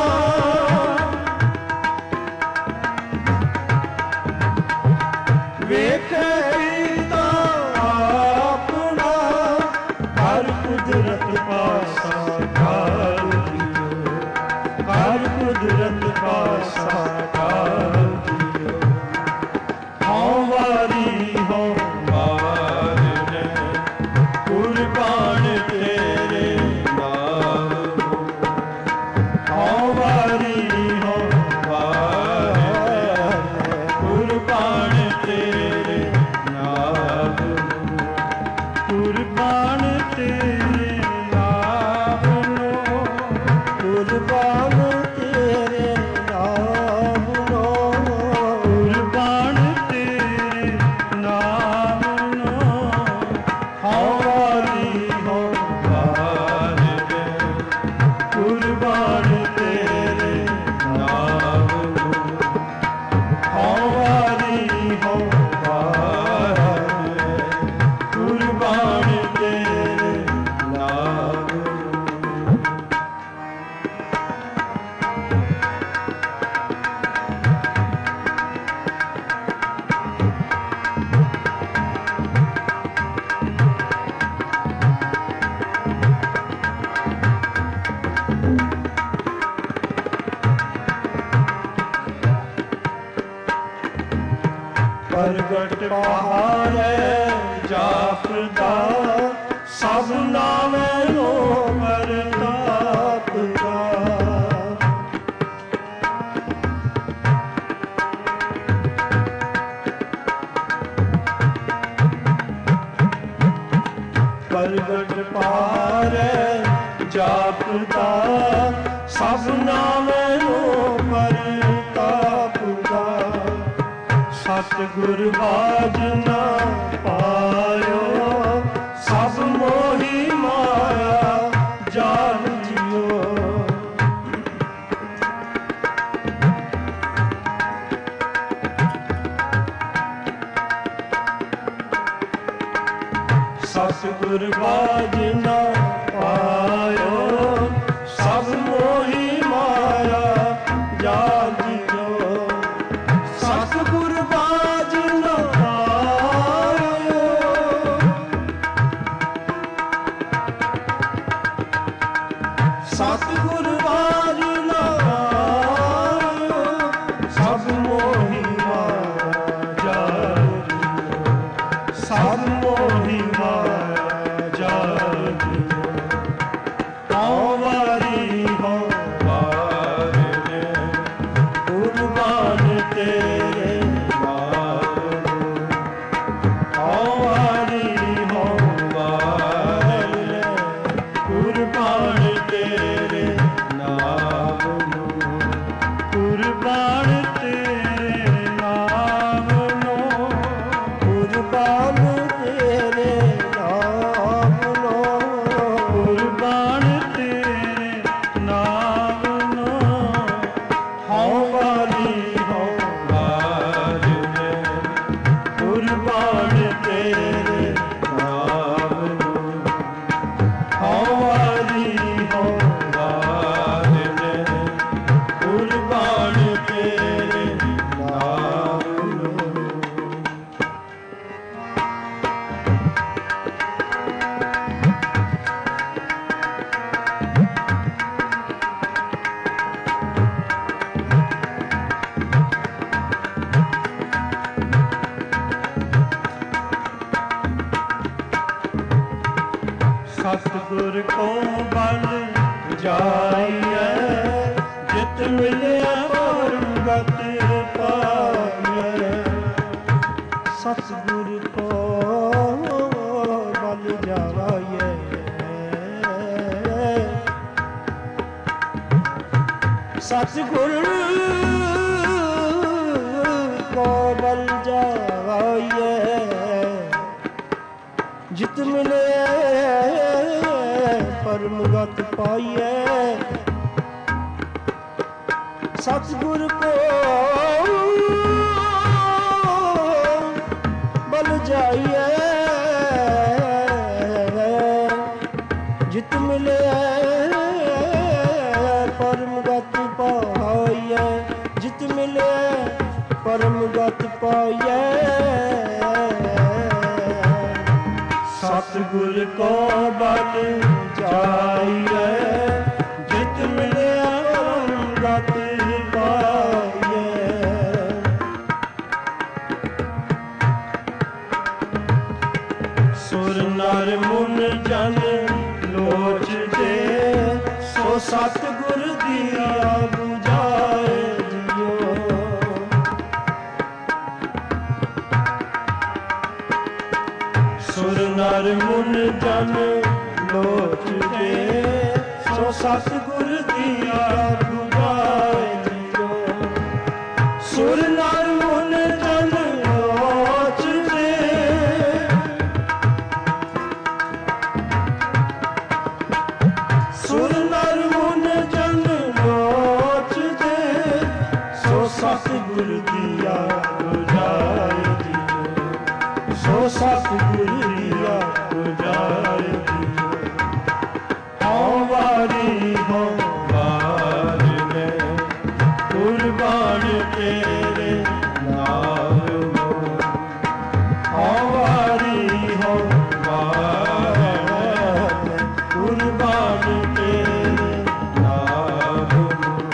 ਵੇਖੈ ਕੀਤਾ ਆਪਣਾ ਹਰ ਕੁਦਰਤ ਪਾਸਾ ਟਾਲਿਓ। ਹਰ ਕੁਦਰਤ ਪਾਸਾ ਟਾਲਿਓ। ਹਉ ਵਾਰੀ ਹਉ ਵਾਰਨੇ ਕੁਰਬਾਨ ਤੇਰੇ ਨਾਮ। ਹਉ ਵਾਰੀ ਹਉ ਵਾਰਨੇ ਕੁਰਬਾਨ ਤੇਰੇ ਨਾਮ। ਕੁਰਬਾਨ ਤੇਰੇ ਨਾਮ ਨੂੰ ਕੁਰਬਾਨ ਤੇਰੇ ਨਾਮ ਨੂੰ ਕੁਰਬਾਨ ਤੇਰੇ ਨਾਮ ਨੂੰ। ਹਉ ਵਾਰੀ ਹਉ ਵਾਰਨੇ ਕੁਰਬਾਨ ਤੇਰੇ ਨਾਮ ਨੂੰ। ਹਉ ਵਾਰੀ ਹਉ ਵਾਰਨੇ ਕੁਰਬਾਨ ਤੇਰੇ ਨਾਮ ਨੂੰ। ਪ੍ਰਗਟ ਪਹਾੜੈ ਜਾਪਦਾ ਸਭ ਨਾਮੈ ਲੋ ਮਰਤਾਪ ਦਾ। ਪ੍ਰਗਟ ਪਹਾੜੈ ਜਾਪਦਾ ਸਭ ਨਾਮੈ ਲੋ ਮਰਤਾਪ ਦਾ। ਸਤਿਗੁਰ ਬਾਝ ਨਾ ਪਾਇਓ ਸਭ ਮੋਹੀ ਮਾਇਆ ਜਾਲ ਜਿਓ। ਸਤਿਗੁਰ ਬਾਝ ਨਾ ਪਾਇਓ ਸਭ ਮੋਹੀ ਮਾਇਆ ਜਾਲ ਜਿਓ। ਸਤਿਗੁਰ ਬਾਝ ਨਾ ਪਾਇਓ ਸਤਿਗੁਰ ਬਾਝ ਨਾ ਪਾਇਓ ਸਭ ਮੋਹੀ ਮਾਇਆ ਜਾਲ ਜਿਓ। ਸਭ ਮੋਹੀ ਮਾਇਆ ਜਾਲ ਜਿਓ। ਹਉ ਵਾਰੀ ਹਉ ਵਾਰਨੇ ਕੁਰਬਾਨ ਤੇਰੇ ਨਾਮ ਸਤਿਗੁਰ ਕੋ ਬਲ ਜਾਈਐ, ਜਿਤ ਮਿਲਿਆ ਪਰਮ ਗਤਿ ਪਾਈਐ। ਸਤਿਗੁਰ ਕੋ ਬਲ ਜਾਈਐ, ਸਤਿਗੁਰ ਕੋ ਬਲ ਜਾਈਐ, ਜਿਤ ਮਿਲੇ ਪਰਮ ਗਤ ਪਾਈਐ। ਸਤਿਗੁਰ ਕੋ ਬਲ ਜਾਈਐ, ਜਿਤ ਮਿਲੇ ਪਰਮ ਗਤ ਪਾਈਐ, ਜਿਤ ਮਿਲੇ ਪਰਮ ਗਤ ਪਾਈਐ। ਸਤਿਗੁਰ ਕੋ ਬਲ ਜਾਈਐ, ਜਿਤ ਮਿਲਿਆ ਪਰਮ ਗਤ ਪਾਈਐ। ਸੁਰ ਨਰ ਮੁਨ ਜਨ ਲੋਚਦੇ, ਸੋ ਸਤਿਗੁਰ ਦੀਆ ਬੁਝਾਏ ਜਿਉ। ਸੁਰ ਨਰ ਮੁਨ ਜਨ ਲੋਚਦੇ, ਸੋ ਸਤਿਗੁਰ ਦੀਆ ਬੁਝਾਏ ਜਿਉ। ਸੁਰ ਨਰ ਮੁਨ ਜਨ ਲੋਚਦੇ, ਸੁਰ ਨਰ ਮੁਨ ਜਨ ਲੋਚਦੇ, ਸੋ ਸਤਿਗੁਰ ਦੀਆ ਬੁਝਾਏ ਜਿਉ। ਸੋ ਸਤਿਗੁਰ ਦੀਆ ਬੁਝਾਏ ਜਿਉ। ਹਉ ਵਾਰੀ ਹਉ ਵਾਰ ਮੈਂ, ਕੁਰਬਾਨ ਤੇਰੇ ਨਾਮ। ਹਉ ਵਾਰੀ ਹਉ ਵਾਰ ਮੈਂ, ਕੁਰਬਾਨ ਤੇਰੇ ਨਾਮ।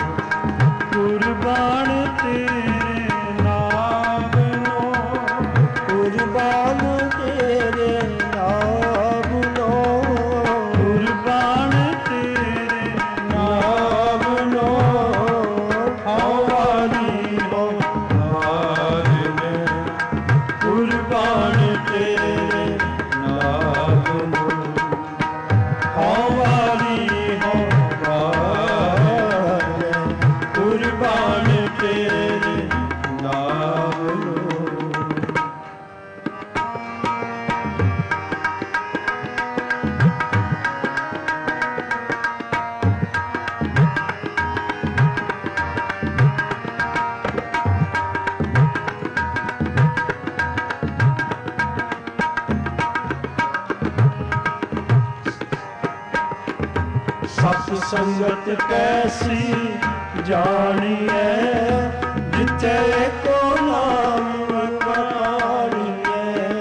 ਕੁਰਬਾਨ ਤੇਰੇ ਨਾਮ ਨੂੰ, ਕੁਰਬਾਨ ਤੇਰੇ ਨਾਮ ਨੂੰ, ਕੁਰਬਾਨ ਤੇਰੇ ਨਾਮ ਨੂੰ। ਹਉ ਵਾਰੀ ਹਉ ਵਾਰ ਮੈਂ, ਕੁਰਬਾਨ ਤੇਰੇ ਨਾਮ ਨੂੰ। ਹਉ ਵਾਰੀ ਹਉ ਵਾਰ ਮੈਂ, ਕੁਰਬਾਨ ਤੇਰੇ ਨਾਮ ਨੂੰ। ਸਤ ਸੰਗਤ ਕੈਸੀ ਜਾਣੀਐ, ਜਿੱਥੇ ਕੋ ਨਾਮ ਵਖਾਣੀਐ।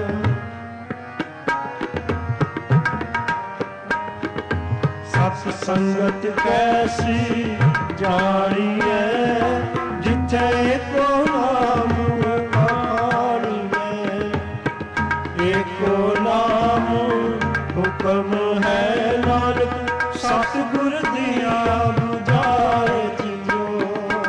ਸਤ ਸੰਗਤ ਕੈਸੀ ਜਾਣੀਐ, ਜਿੱਥੇ ਕੋ ਨਾਮ ਵਖਾਣੀਐ। ਏਕੋ ਨਾਮ ਹੁਕਮ ਹੈ ਨਾਨਕ, ਸਤਿਗੁਰ ਦੀਆ ਬੁਝਾਏ ਜਿਉ।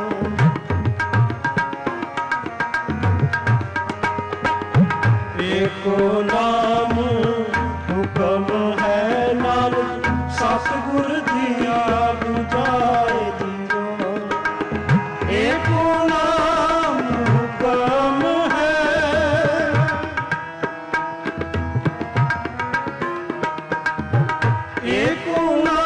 ਏਕੋ ਨਾਮ ਹੁਕਮ ਹੈ ਨਾਨਕ, ਸਤਿਗੁਰ ਦੀਆ ਬੁਝਾਏ ਜਿਉ। ਏਕੋ ਨਾਮ ਹੁਕਮ ਹੈ, ਏਕੋ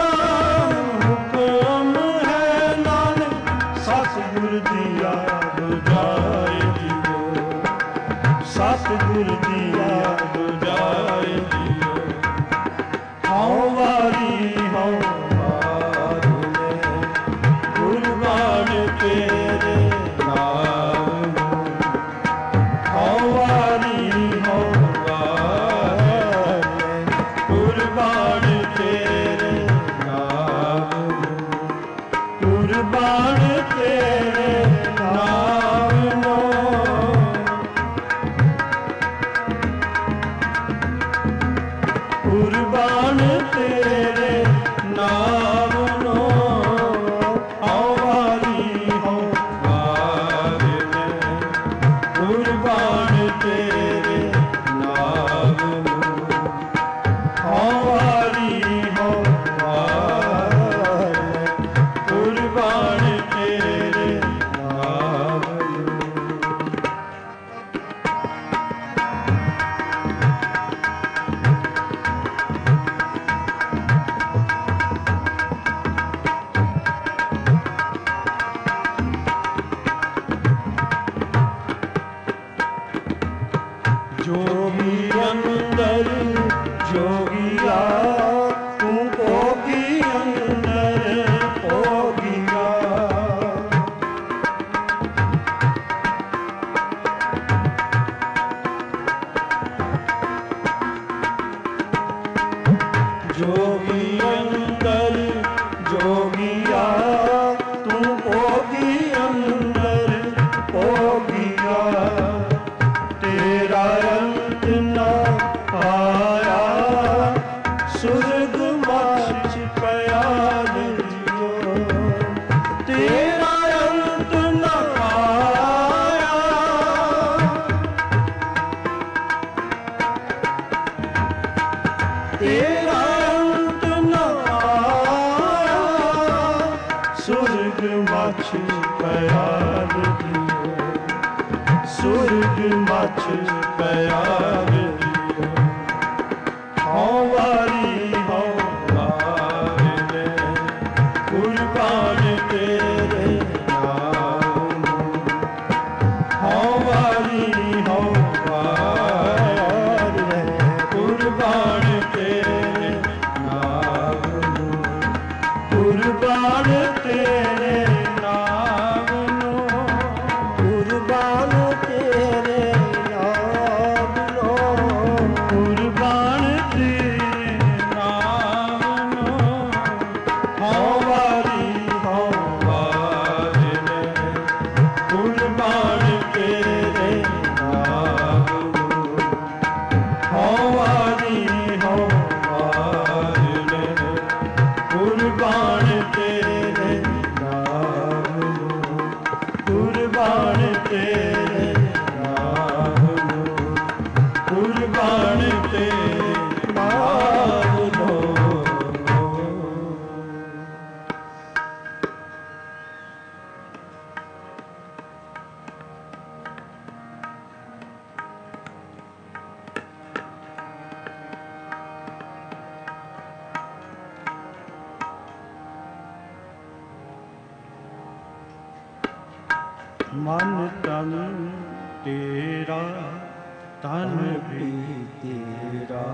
ਸਤਿਗੁਰ ਦੀਆ ਬੁਝਾਏ ਜਿਉ। ਸਤਿਗੁਰ ਦੀਆ ਬੁਝਾਏ ਜਿਉ। ਹਉ ਵਾਰੀ ਹਉ ਵਾਰ ਮੈਂ, ਕੁਰਬਾਨ ਤੇਰੇ ਨਾਮ ਨੂੰ। ਹਉ ਵਾਰੀ ਹਉ ਵਾਰ ਮੈਂ, ਕੁਰਬਾਨ ਤੇਰੇ ਨਾਮ ਨੂੰ। ਕੁਰਬਾਨ ਤੇਰੇ ਨਾਮ ਨੂੰ। ਕੁਰਬਾਨ ਤੇਰੇ ਨਾਮ ਨੂੰ। ਹਉ ਵਾਰੀ ਹਉ ਵਾਰ ਕੁਰਬਾਨ ਤੇਰੇ ਨਾਮ ਨੂੰ। ਜੋਗੀ ਅੰਦਰ ਜੋਗੀਆ ਤੂੰ ਭੋਗੀ ਅੰਦਰ ਭੋਗੀਆ। ਜੋਗੀ ਅੰਦਰ ਜੋਗੀਆ ਤੂੰ ਭੋਗੀ ਅੰਦਰ ਭੋਗੀਆ। ਤੇਰਾ ਅੰਤ ਨਾ ਪਾਇਆ ਸੁਰਗ ਮਚ ਪਿਆ ਜੀਓ। ਤੇਰਾ ਅੰਤ ਨਾ ਪਾਇਆ ਤੇਰਾ ਅੰਤ ਨਾ ਪਾਇਆ ਸੁਰਗ ਮਚ ਪਿਆ ਜੀਓ। ਸੁਰਗ ਮਚ ਪਿਆ ਜੀਓ। ਹਉ ਵਾਰੀ ਹਉ ਵਾਰ ਨੇ ਕੁਰਬਾਨ ਤੇਰੇ ਨਾਮ ਨੂੰ। ਹਉ ਵਾਰੀ ਹਉ ਵਾਰ ਨੇ ਕੁਰਬਾਨ ਤੇਰੇ ਨਾਮ ਨੂੰ। ਕੁਰਬਾਨ ਤੇਰੇ ਨਾਮ ਨੂੰ। ਕੁਰਬਾਨ ਤੇਰੇ ਨਾਮ ਨੂੰ। ਕੁਰਬਾਨ ਤੇਰੇ ਨਾਮ ਨੂੰ। ਹਉ ਵਾਰੀ ਹਉ ਵਾਰ ਨੇ ਕੁਰਬਾਨ ਤੇਰੇ ਨਾਮ ਨੂੰ। ਹਉ ਵਾਰੀ ਹਉ ਵਾਰ ਨੇ ਕੁਰਬਾਨ ਤੇਰੇ ਨਾਮ ਨੂੰ। ਕੁਰਬਾਨ ਤੇਰੇ ਨਾਮ ਨੂੰ। ਕੁਰਬਾਨ ਤੇਰੇ ਨਾਮ ਨੂੰ। ਮਨ ਤਨ ਤੇਰਾ ਤਨ ਵੀ ਤੇਰਾ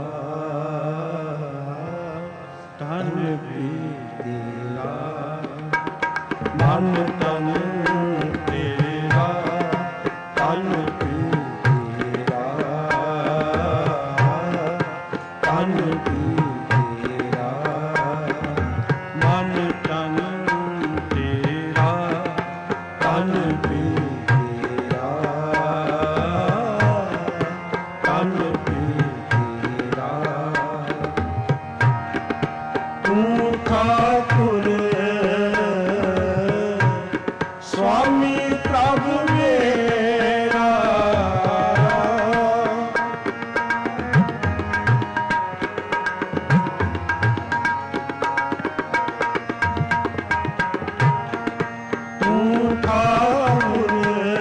ਤਨ ਵੀ ਤੇਰਾ। ਮਨ ਤਨ ਤੇਰਾ ਤਨ ਵੀ ਤੇਰਾ ਤਨ ਵੀ ਤੇਰਾ। ਮਨ ਤਨ ਤੇਰਾ ਤਨ ਵੀ ਤੇਰਾ ਤਨ ਵੀ ਤੇਰਾ। ਤੂੰ ਠਾਕੁਰ ਸੁਆਮੀ ਪ੍ਰਭ ਮੇਰਾ। ਤੂੰ ਠਾਕੁਰ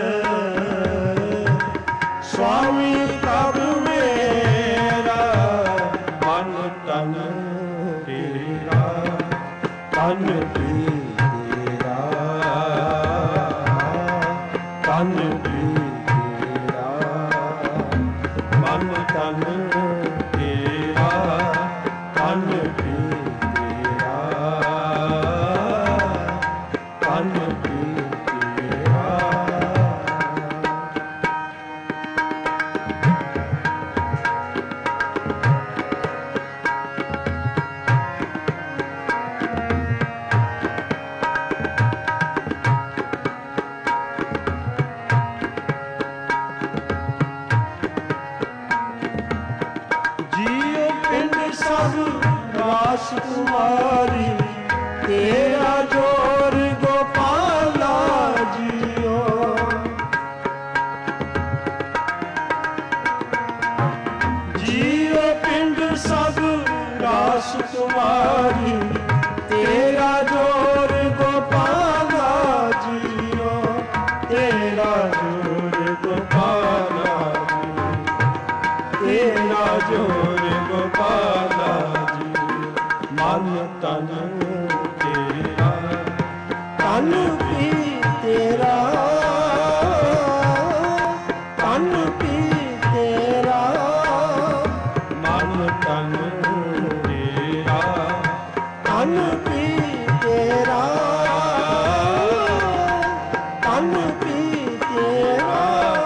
ਸੁਆਮੀ ਪ੍ਰਭ ਮੇਰਾ। ਮਨ ਤਨ ਤੇਰਾ ਤਨ ਵੀ ਤੇਰਾ ਤਨ ਵੀ ਤੇਰਾ। ਮਨ ਤਨ ਤੇਰਾ ਤਨ ਵੀ ਤੇਰਾ ਤਨ ਵੀ ਤੇਰਾ। ਸਭ ਰਾਸ ਕੁਮਾਰੀ ਤੇਰਾ ਜੋਰ ਗੋਪਾਲਾ ਜੀਓ। रास तुम्हारी तेरा जोर गोपाला जियो, तेरा जोर गोपाला जी, तेरा जोर गोपाला जी। मन तन तेरा, तन भी तेरा, तन भी तेरा, मन तन तेरा, तन भी तेरा, तन भी तेरा।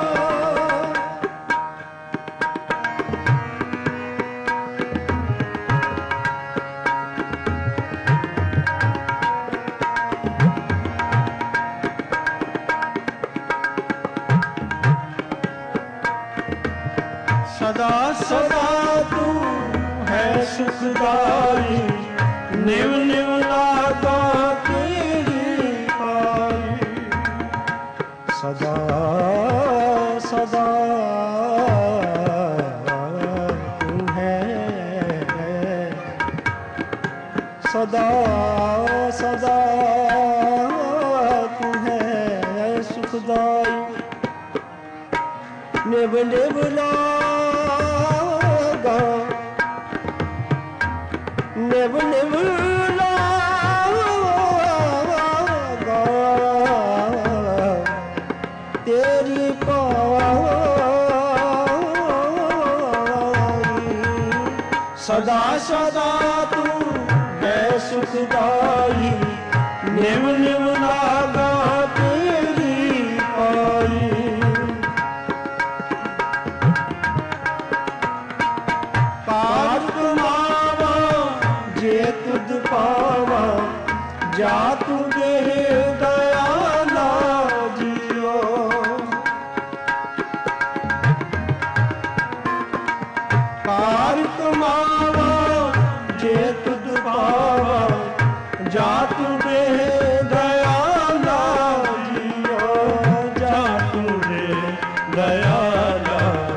सदा सदा तू है सुखदाई, निव निव लागा तेरी पाई। सदा सदा तू है, सदा सदा तू है सुखदाई। निव निव लागा, निव निव लागा तेरी पाई। सदा सदा तू है सुखदाई, निव निव लागा तेरी पाई। कार कमावा जे तुझ पावा, जा तू दे दयाला जियो। कार कमावा जे तुझ पावा, जा तू दे दयाला जियो, जा तू दे दयाला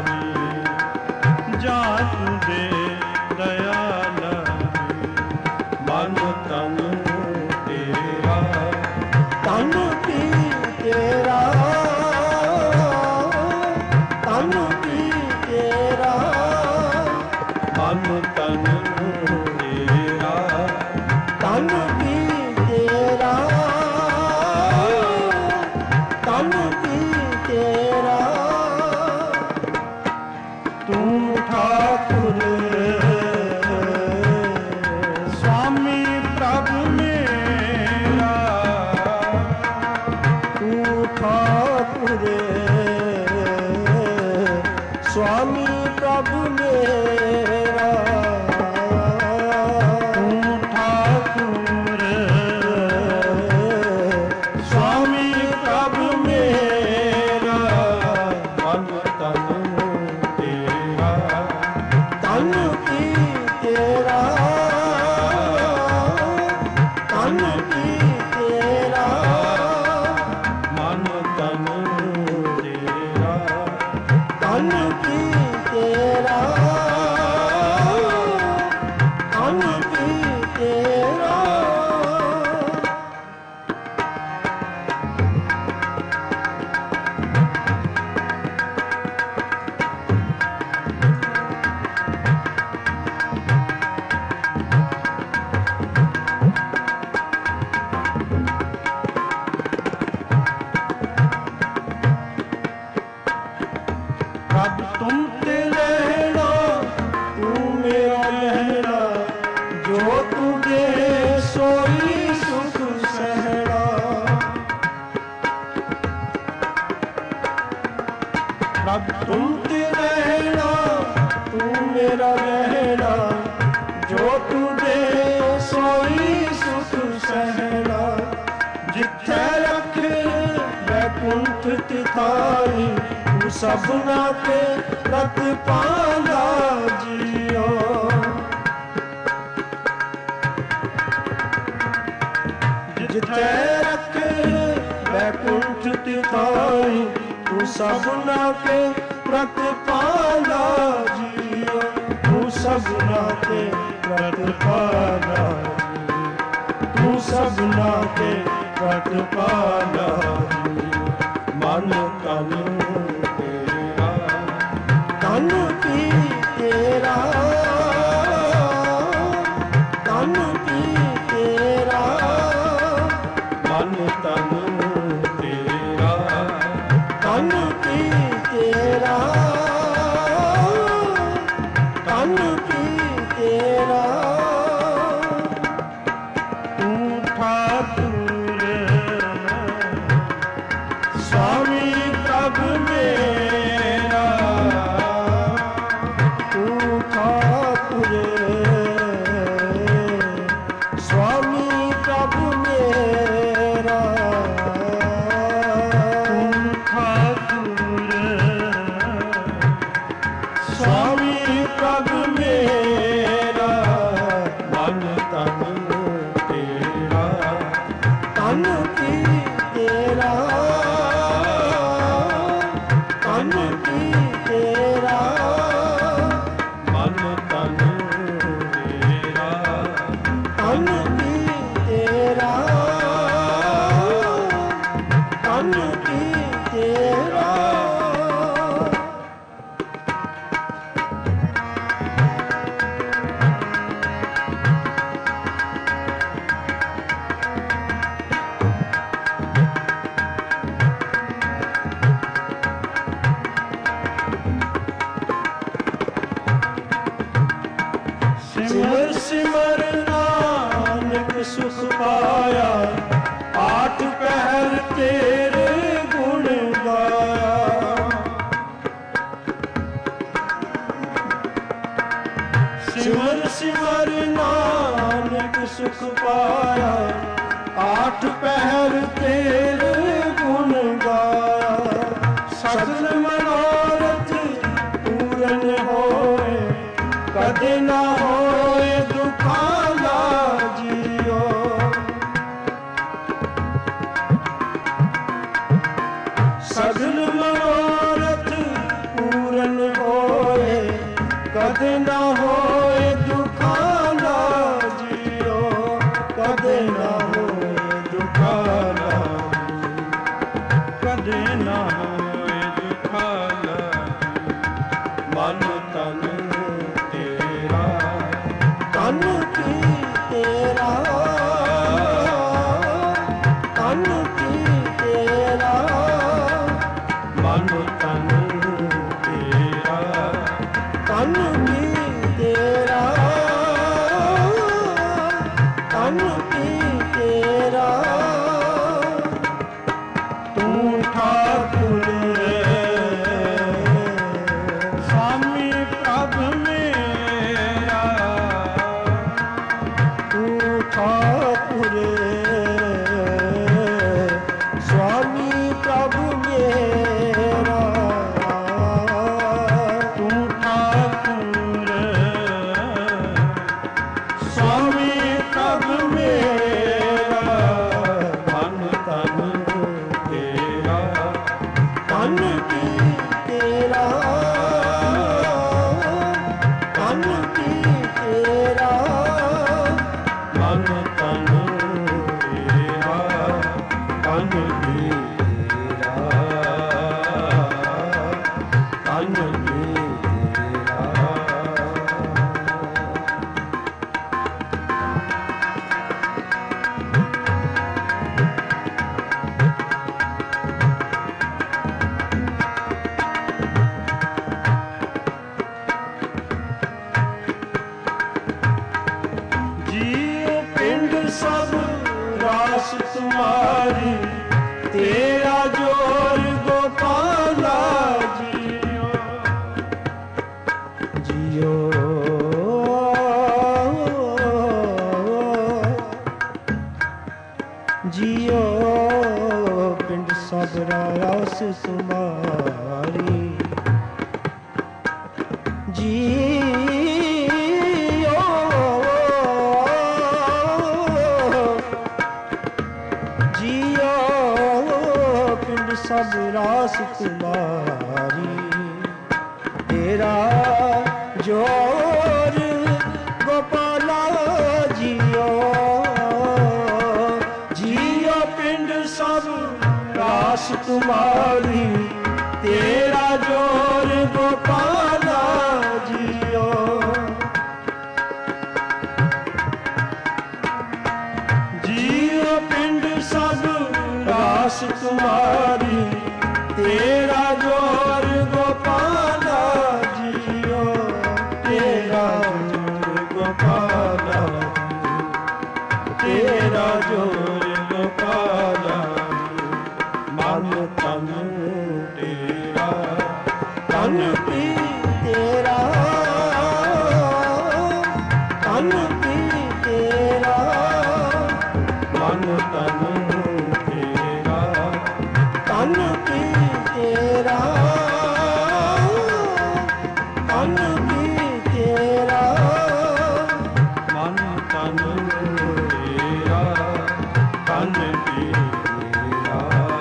जा तू दे दयाला। मन तन तेरा, तन भी तेरा, तन भी तेरा, मन तन तेरा, तन भी तेरा, तन भी तेरा। तू ठाकुर स्वामी प्रभु मेरा, तू ठाकुर स्वामी प्रभु मेरा, तू ठाकुर स्वामी प्रभु मेरा। मन तन तन भी तेरा, तन भी तेरा, मन तन तेरा, तन भी तेरा, तन भी तेरा। रब तुम ते रहना, तू मेरा रहना, जो तू दे सोई सुख सहना। रब तुम ते रहना, तू मेरा रहना, जो तू दे सोई सुख सहना। जिथे रख बैकुंठ तिथाई, तू सबना के रतपाला जियो। जिथे रख बैकुंठ तिथाई, तू सबना के रतपाला जियो। तू सबना के ਪ੍ਰਤਪਾਲਾ ਤੂੰ ਸਭਨਾ ਕੇ ਪ੍ਰਤਪਾਲਾ ਮਨ ਤਨ ਤੇਰਾ ਤਨ ਕੀ ਤੇਰਾ ਤਨ ਕੀ ਤੇਰਾ ਮਨ ਤਨ ਤੇਰਾ ਤਨ ਕੀ ਤੇਰਾ ਤਨ ਕੀ ਤੇਰਾ ਤੂੰ ਠਾਕੁਰ स्वामी प्रभ मेरा तू ठाकुर स्वामी प्रभ मेरा तू ठाकुर स्वामी प्रभ मेरा मन तन तेरा तन की तेरा तन की तेरा मन तन तेरा तन की तेरा तन की तेरा सिमर सिमर नानक सुख पाया आठ पहर तेरे गुण गाया सिमर सिमर नानक सुख पाया आठ पहर तेरे गुण गाया सगल मनोरथ पूरन होए कदे ना होए दुखाला जियो सगल मनोरथ पूरन होए कदे ना होए दुखाला जियो कदे ना होए दुखाला कदे ना होए दुखाला मन तन तन की तेरा तन की तेरा मन तन तेरा तन की तेरा तन की तेरा तू ठाकुर स्वामी प्रभ मेरा ठाकुर स्वामी प्रभु मेरा तू ठाकुर स्वामी प्रभु मेरा मन तन तेरा तन की तेरा तन की तेरा मन तन तेरा तन की तेरा तन की तेरा जियो पिंड सब रास तुम्हारी तेरा जोर गोपाला जियो जियो जियो पिंड सब रास तुम्हारी जियो जियो पिंड सब रास तुम्हारी तेरा जोर गोपाल ਕੁਮਾਰੀ ਤੇਰਾ ਜੋਰ ਗੋਪਾਲਾ ਜੀਓ। ਜੀਓ ਪਿੰਡ ਸਭ ਰਾਸ ਕੁਮਾਰੀ ਤੇਰਾ ਜੋਰ ਗੋਪਾਲਾ ਜੀਓ। ਤੇਰਾ ਜੋਰ ਗੋਪਾਲਾ ਤੇਰਾ ਜੋਰ ਗੋਪਾਲਾ ਮਨ ਤਨ ਤੇਰਾ ਤਨ ਪੀ ਤੇਰਾ ਤਨ ਪੀ ਤੇਰਾ ਮਨ ਤਨ ਤੇਰਾ ਤਨ ਪੀ ਤੇਰਾ ਤਨ ਪੀ ਤੇਰਾ ਮਨ ਤਨ ਤੇਰਾ ਤਨ ਪੀ ਤੇਰਾ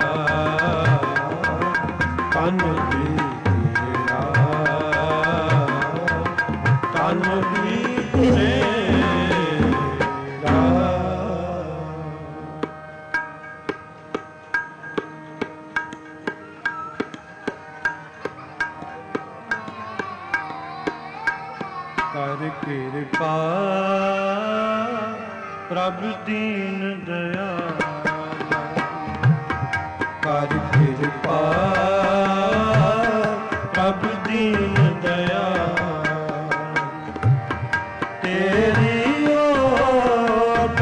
ਤਨ ਪੀ ਤੇਰਾ ਤਨ ਪੀ ਤੇਰਾ। ਕਰ ਕਿਰਪਾ ਪ੍ਰਭ ਦੀਨ ਦਇਆਲਾ। ਕਰ ਕਿਰਪਾ ਪ੍ਰਭ ਦੀਨ ਦਇਆਲਾ। ਤੇਰੀ ਓਟ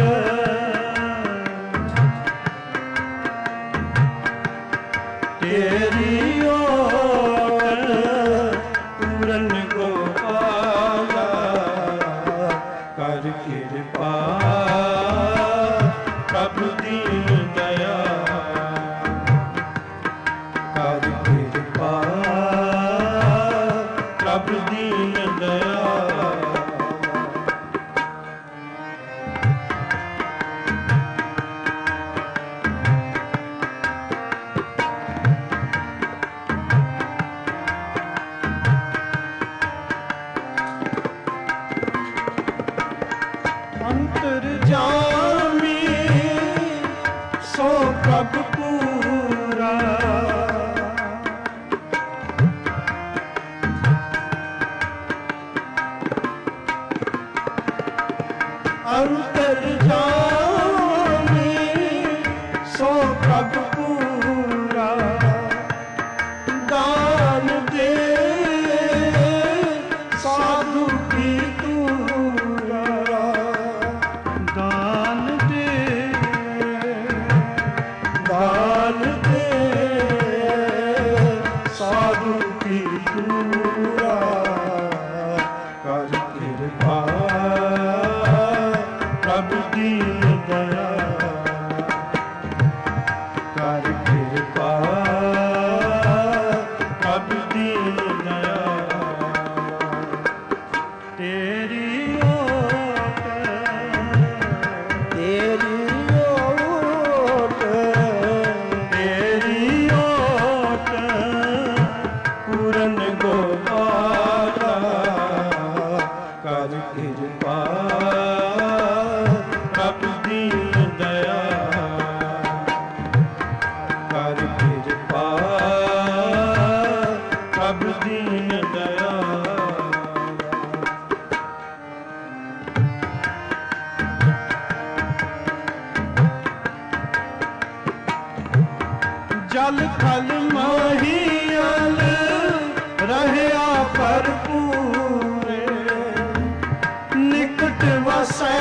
ਤੇਰੀ ਓਟ ਪੂਰਨ ਗੋਪਾਲਾ। ਕਰ ਕਿਰਪਾ ਪ੍ਰਭ ਦੀਨ ਦਇਆਲਾ। ਕਰ ਕਿਰਪਾ ਪ੍ਰਭ ਦੀਨ ਦਇਆਲਾ। ਅੰਤਰ ਜਾਮੀ ਸੋ ਪ੍ਰਭ ਪੂਰਾ। ਅੰਤਰ ਜਾਮੀ ਸੋ ਪ੍ਰਭ ਪੂਰਾ। ਦਾਨ ਦੇ ਸਾਧੂ ਕੀ ਤੂਰਾ। ਦਾਨ ਦੇ ਦਾਨ ਦੇ ਸਾਧੂ ਕੀ ਤੂਰਾ। ਕਰ ਕਿਰਪਾ ਪ੍ਰਭ ਦੀਨ ਦਇਆਲਾ। ਕਰ ਕਿਰਪਾ ਪ੍ਰਭ ਦੀਨ ਦਇਆਲਾ। ਤੇਰੀ ਓਟ ਤੇਰੀ ਓਟ ਤੇਰੀ ਓਟ ਪੂਰਨ ਗੋਪਾਲਾ। ਕਰ ਕਿਰਪਾ ਪ੍ਰਭ ਦੀਨ ਦਇਆਲਾ। ਕਰ ਕਿਰਪਾ ਪ੍ਰਭ ਦੀਨ ਦਇਆਲਾ। ਜਲ ਥਲ ਮਹੀਅਲ ਰਹਿਆ ਭਰਪੂਰੇ। ਨਿਕਟ ਵਸੈ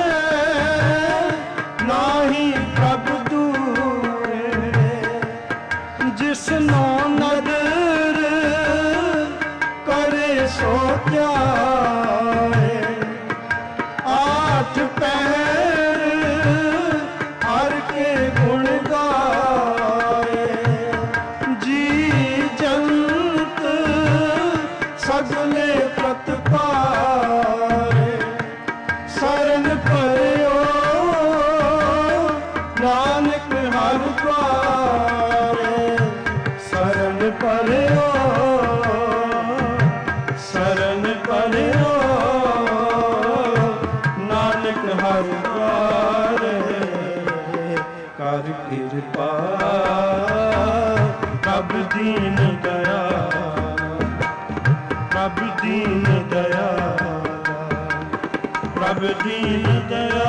ਨਾਹੀ ਪ੍ਰਭ ਦੂਰੇ। ਜਿਸਨੋ ਨਦਰ ਕਰੇ ਸੋ ਧਿਆਏ। ਆਠ ਪਹਿਰ ਹਰ ਕੇ ਗੁਣ ਗਾਏ। ਜੀ ਜੰਤ ਸਗਲੇ ਪ੍ਰਤਪਾਰੇ। ਸਰਨ ਪਰਿਓ ਨਾਨਕ ਹਰ ਦੁਆਰੇ। ਸਰਨ ਪਰਿਓ ਸਰਨ ਪਰਿਓ ਨਾਨਕ ਹਰ ਦੁਆਰੇ। ਕਰ ਕਿਰਪਾ ਪ੍ਰਭ ਦੀਨ ਦਇਆ, ਪ੍ਰਭ ਦੀਨ ਦਇਆ।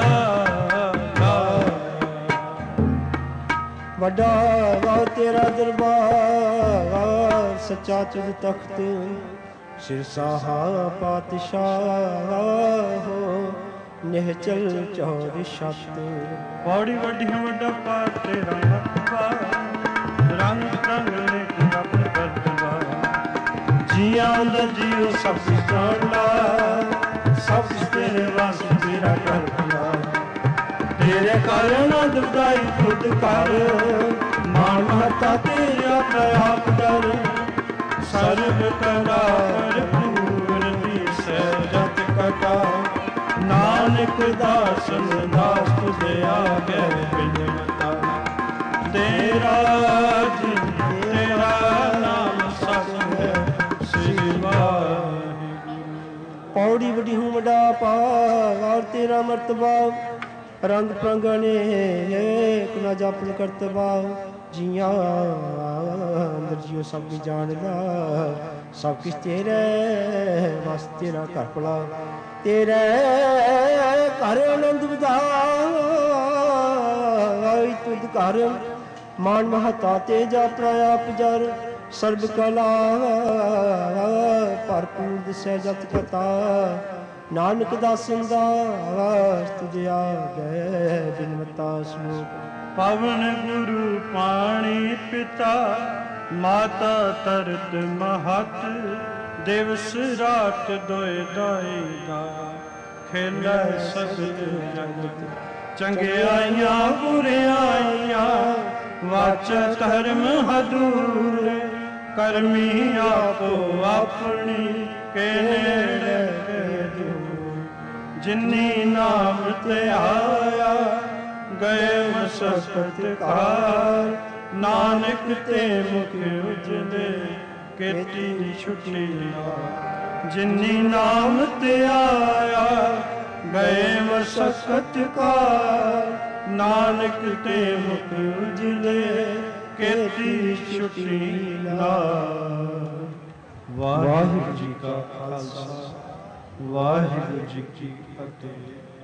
ਵੱਡਾ ਵਾ ਤੇਰਾ ਦਰਬਾਰ, ਸੱਚਾ ਤੁਧ ਤਖਤ, ਸਿਰਸਾਹਾ ਪਾਤਸ਼ਾਹ ਹੋ, ਨਿਹਚਲ ਚੌਰ ਛੱਤ। ਪੌੜੀ ਵੱਡੀ ਵੱਡਾ ਪਾਰ ਤੇਰਾ ਮਰਤਬਾ, ਰੰਗ ਰੰਗ ਲੇਖ ਰੱਬ ਕਰਤਬਾ। ਜੀਆਂ ਦਾ ਜੀਉ ਸਭ ਕੁਛ ਜਾਣਦਾ, ਸਭ ਕੁਛ ਤੇਰੇ ਵਾਸ ਤੇਰਾ ਕਰਦਾ। ਤੇਰੇ ਕਾਰਨ ਦੁਦਾਈ ਖੁਦ ਕਰ, ਮਾਨ ਮਹਤਾ ਤੇਰਾ ਪ੍ਰਆਪ ਦਰ। ਸਰਬ ਕਲਾ ਭਰਪੂਰ ਦੀਸੈ ਜਤ ਕਟਾ, ਨਾਨਕ ਦਾਸਨ ਦਾਸ ਤੁਝੇ ਆਗੇ ਬਿਨਮਤਾ। ਤੇਰਾ ਜਿਨ ਤੇਰਾ ਨਾਮ ਸਤਿ ਸ੍ਰੀ ਵਾਹਿਗੁਰੂ। ਪੌੜੀ ਵੱਡੀ ਹੂੰ ਵੱਡਾ ਪਾਰ ਤੇਰਾ ਮਰਤਬਾ, ਰੰਗ ਪ੍ਰੰਗਣੇ ਨਾ ਜਾਪਨ ਕਰਤਬਾ। ਜੀਆਂ ਅੰਦਰ ਜੀਓ ਸਭ ਕੁਝ ਜਾਣਦਾ, ਸਭ ਕੁਛ ਤੇਰੇ ਵਸ ਤੇਰਾ ਘਰ ਭਲਾ। ਤੇਰੇ ਘਰ ਆਨੰਦ ਵਧਾਈ ਤੁਧ ਘਰ, ਮਾਨ ਮਹਤਾ ਤੇ ਜਾਪਣਾ ਆਪ ਜਰ। ਸਰਬ ਕਲਾ ਭਰਪੂਰ ਦਿਸੈ ਜਤ ਕਤਾ, ਨਾਨਕ ਦਾਸਨ ਦਾਸ ਤੁਝ ਆਗੇ ਬਿਨਮਤਾ ਸਮੂਹ। ਪਵਨ ਗੁਰੂ ਪਾਣੀ ਪਿਤਾ, ਮਾਤਾ ਤਰਤ ਮਹਤ। ਦਿਵਸ ਰਾਤ ਦੋਇ ਦਾਈ ਦਾ, ਖੇਲੇ ਸਗਲ ਜਗਤ। ਚੰਗਿਆਈਆਂ ਬੁਰਿਆਈਆਂ, ਵਾਚ ਧਰਮ ਹਦੂਰ। ਕਰਮੀ ਆਪੋ ਆਪਣੀ, ਕੇ ਨੇੜੇ ਕੇ ਦੂਰ। ਜਿਨੀ ਨਾਮ ਤੇ ਆਇਆ, ਗਏ ਮਸਕਤ ਕਾਰ। ਨਾਨਕ ਤੇ ਮੁਖ ਉਜਲੇ, ਕੀਤੀ ਛੁੱਟੀ ਨਾ। ਜਿਨੀ ਨਾਮ ਤੇ ਆਇਆ, ਗਏ ਮਸਕਤ ਕਾਰ। ਨਾਨਕ ਤੇ ਮੁਖ ਉਜਲੇ, ਕੀਤੀ ਛੁੱਟੀ ਨਾ। ਵਾਹਿਗੁਰੂ ਜੀ ਕਾ ਖਾਲਸਾ, ਵਾਹਿਗੁਰੂ ਜੀ ਕੀ ਫਤਿਹ।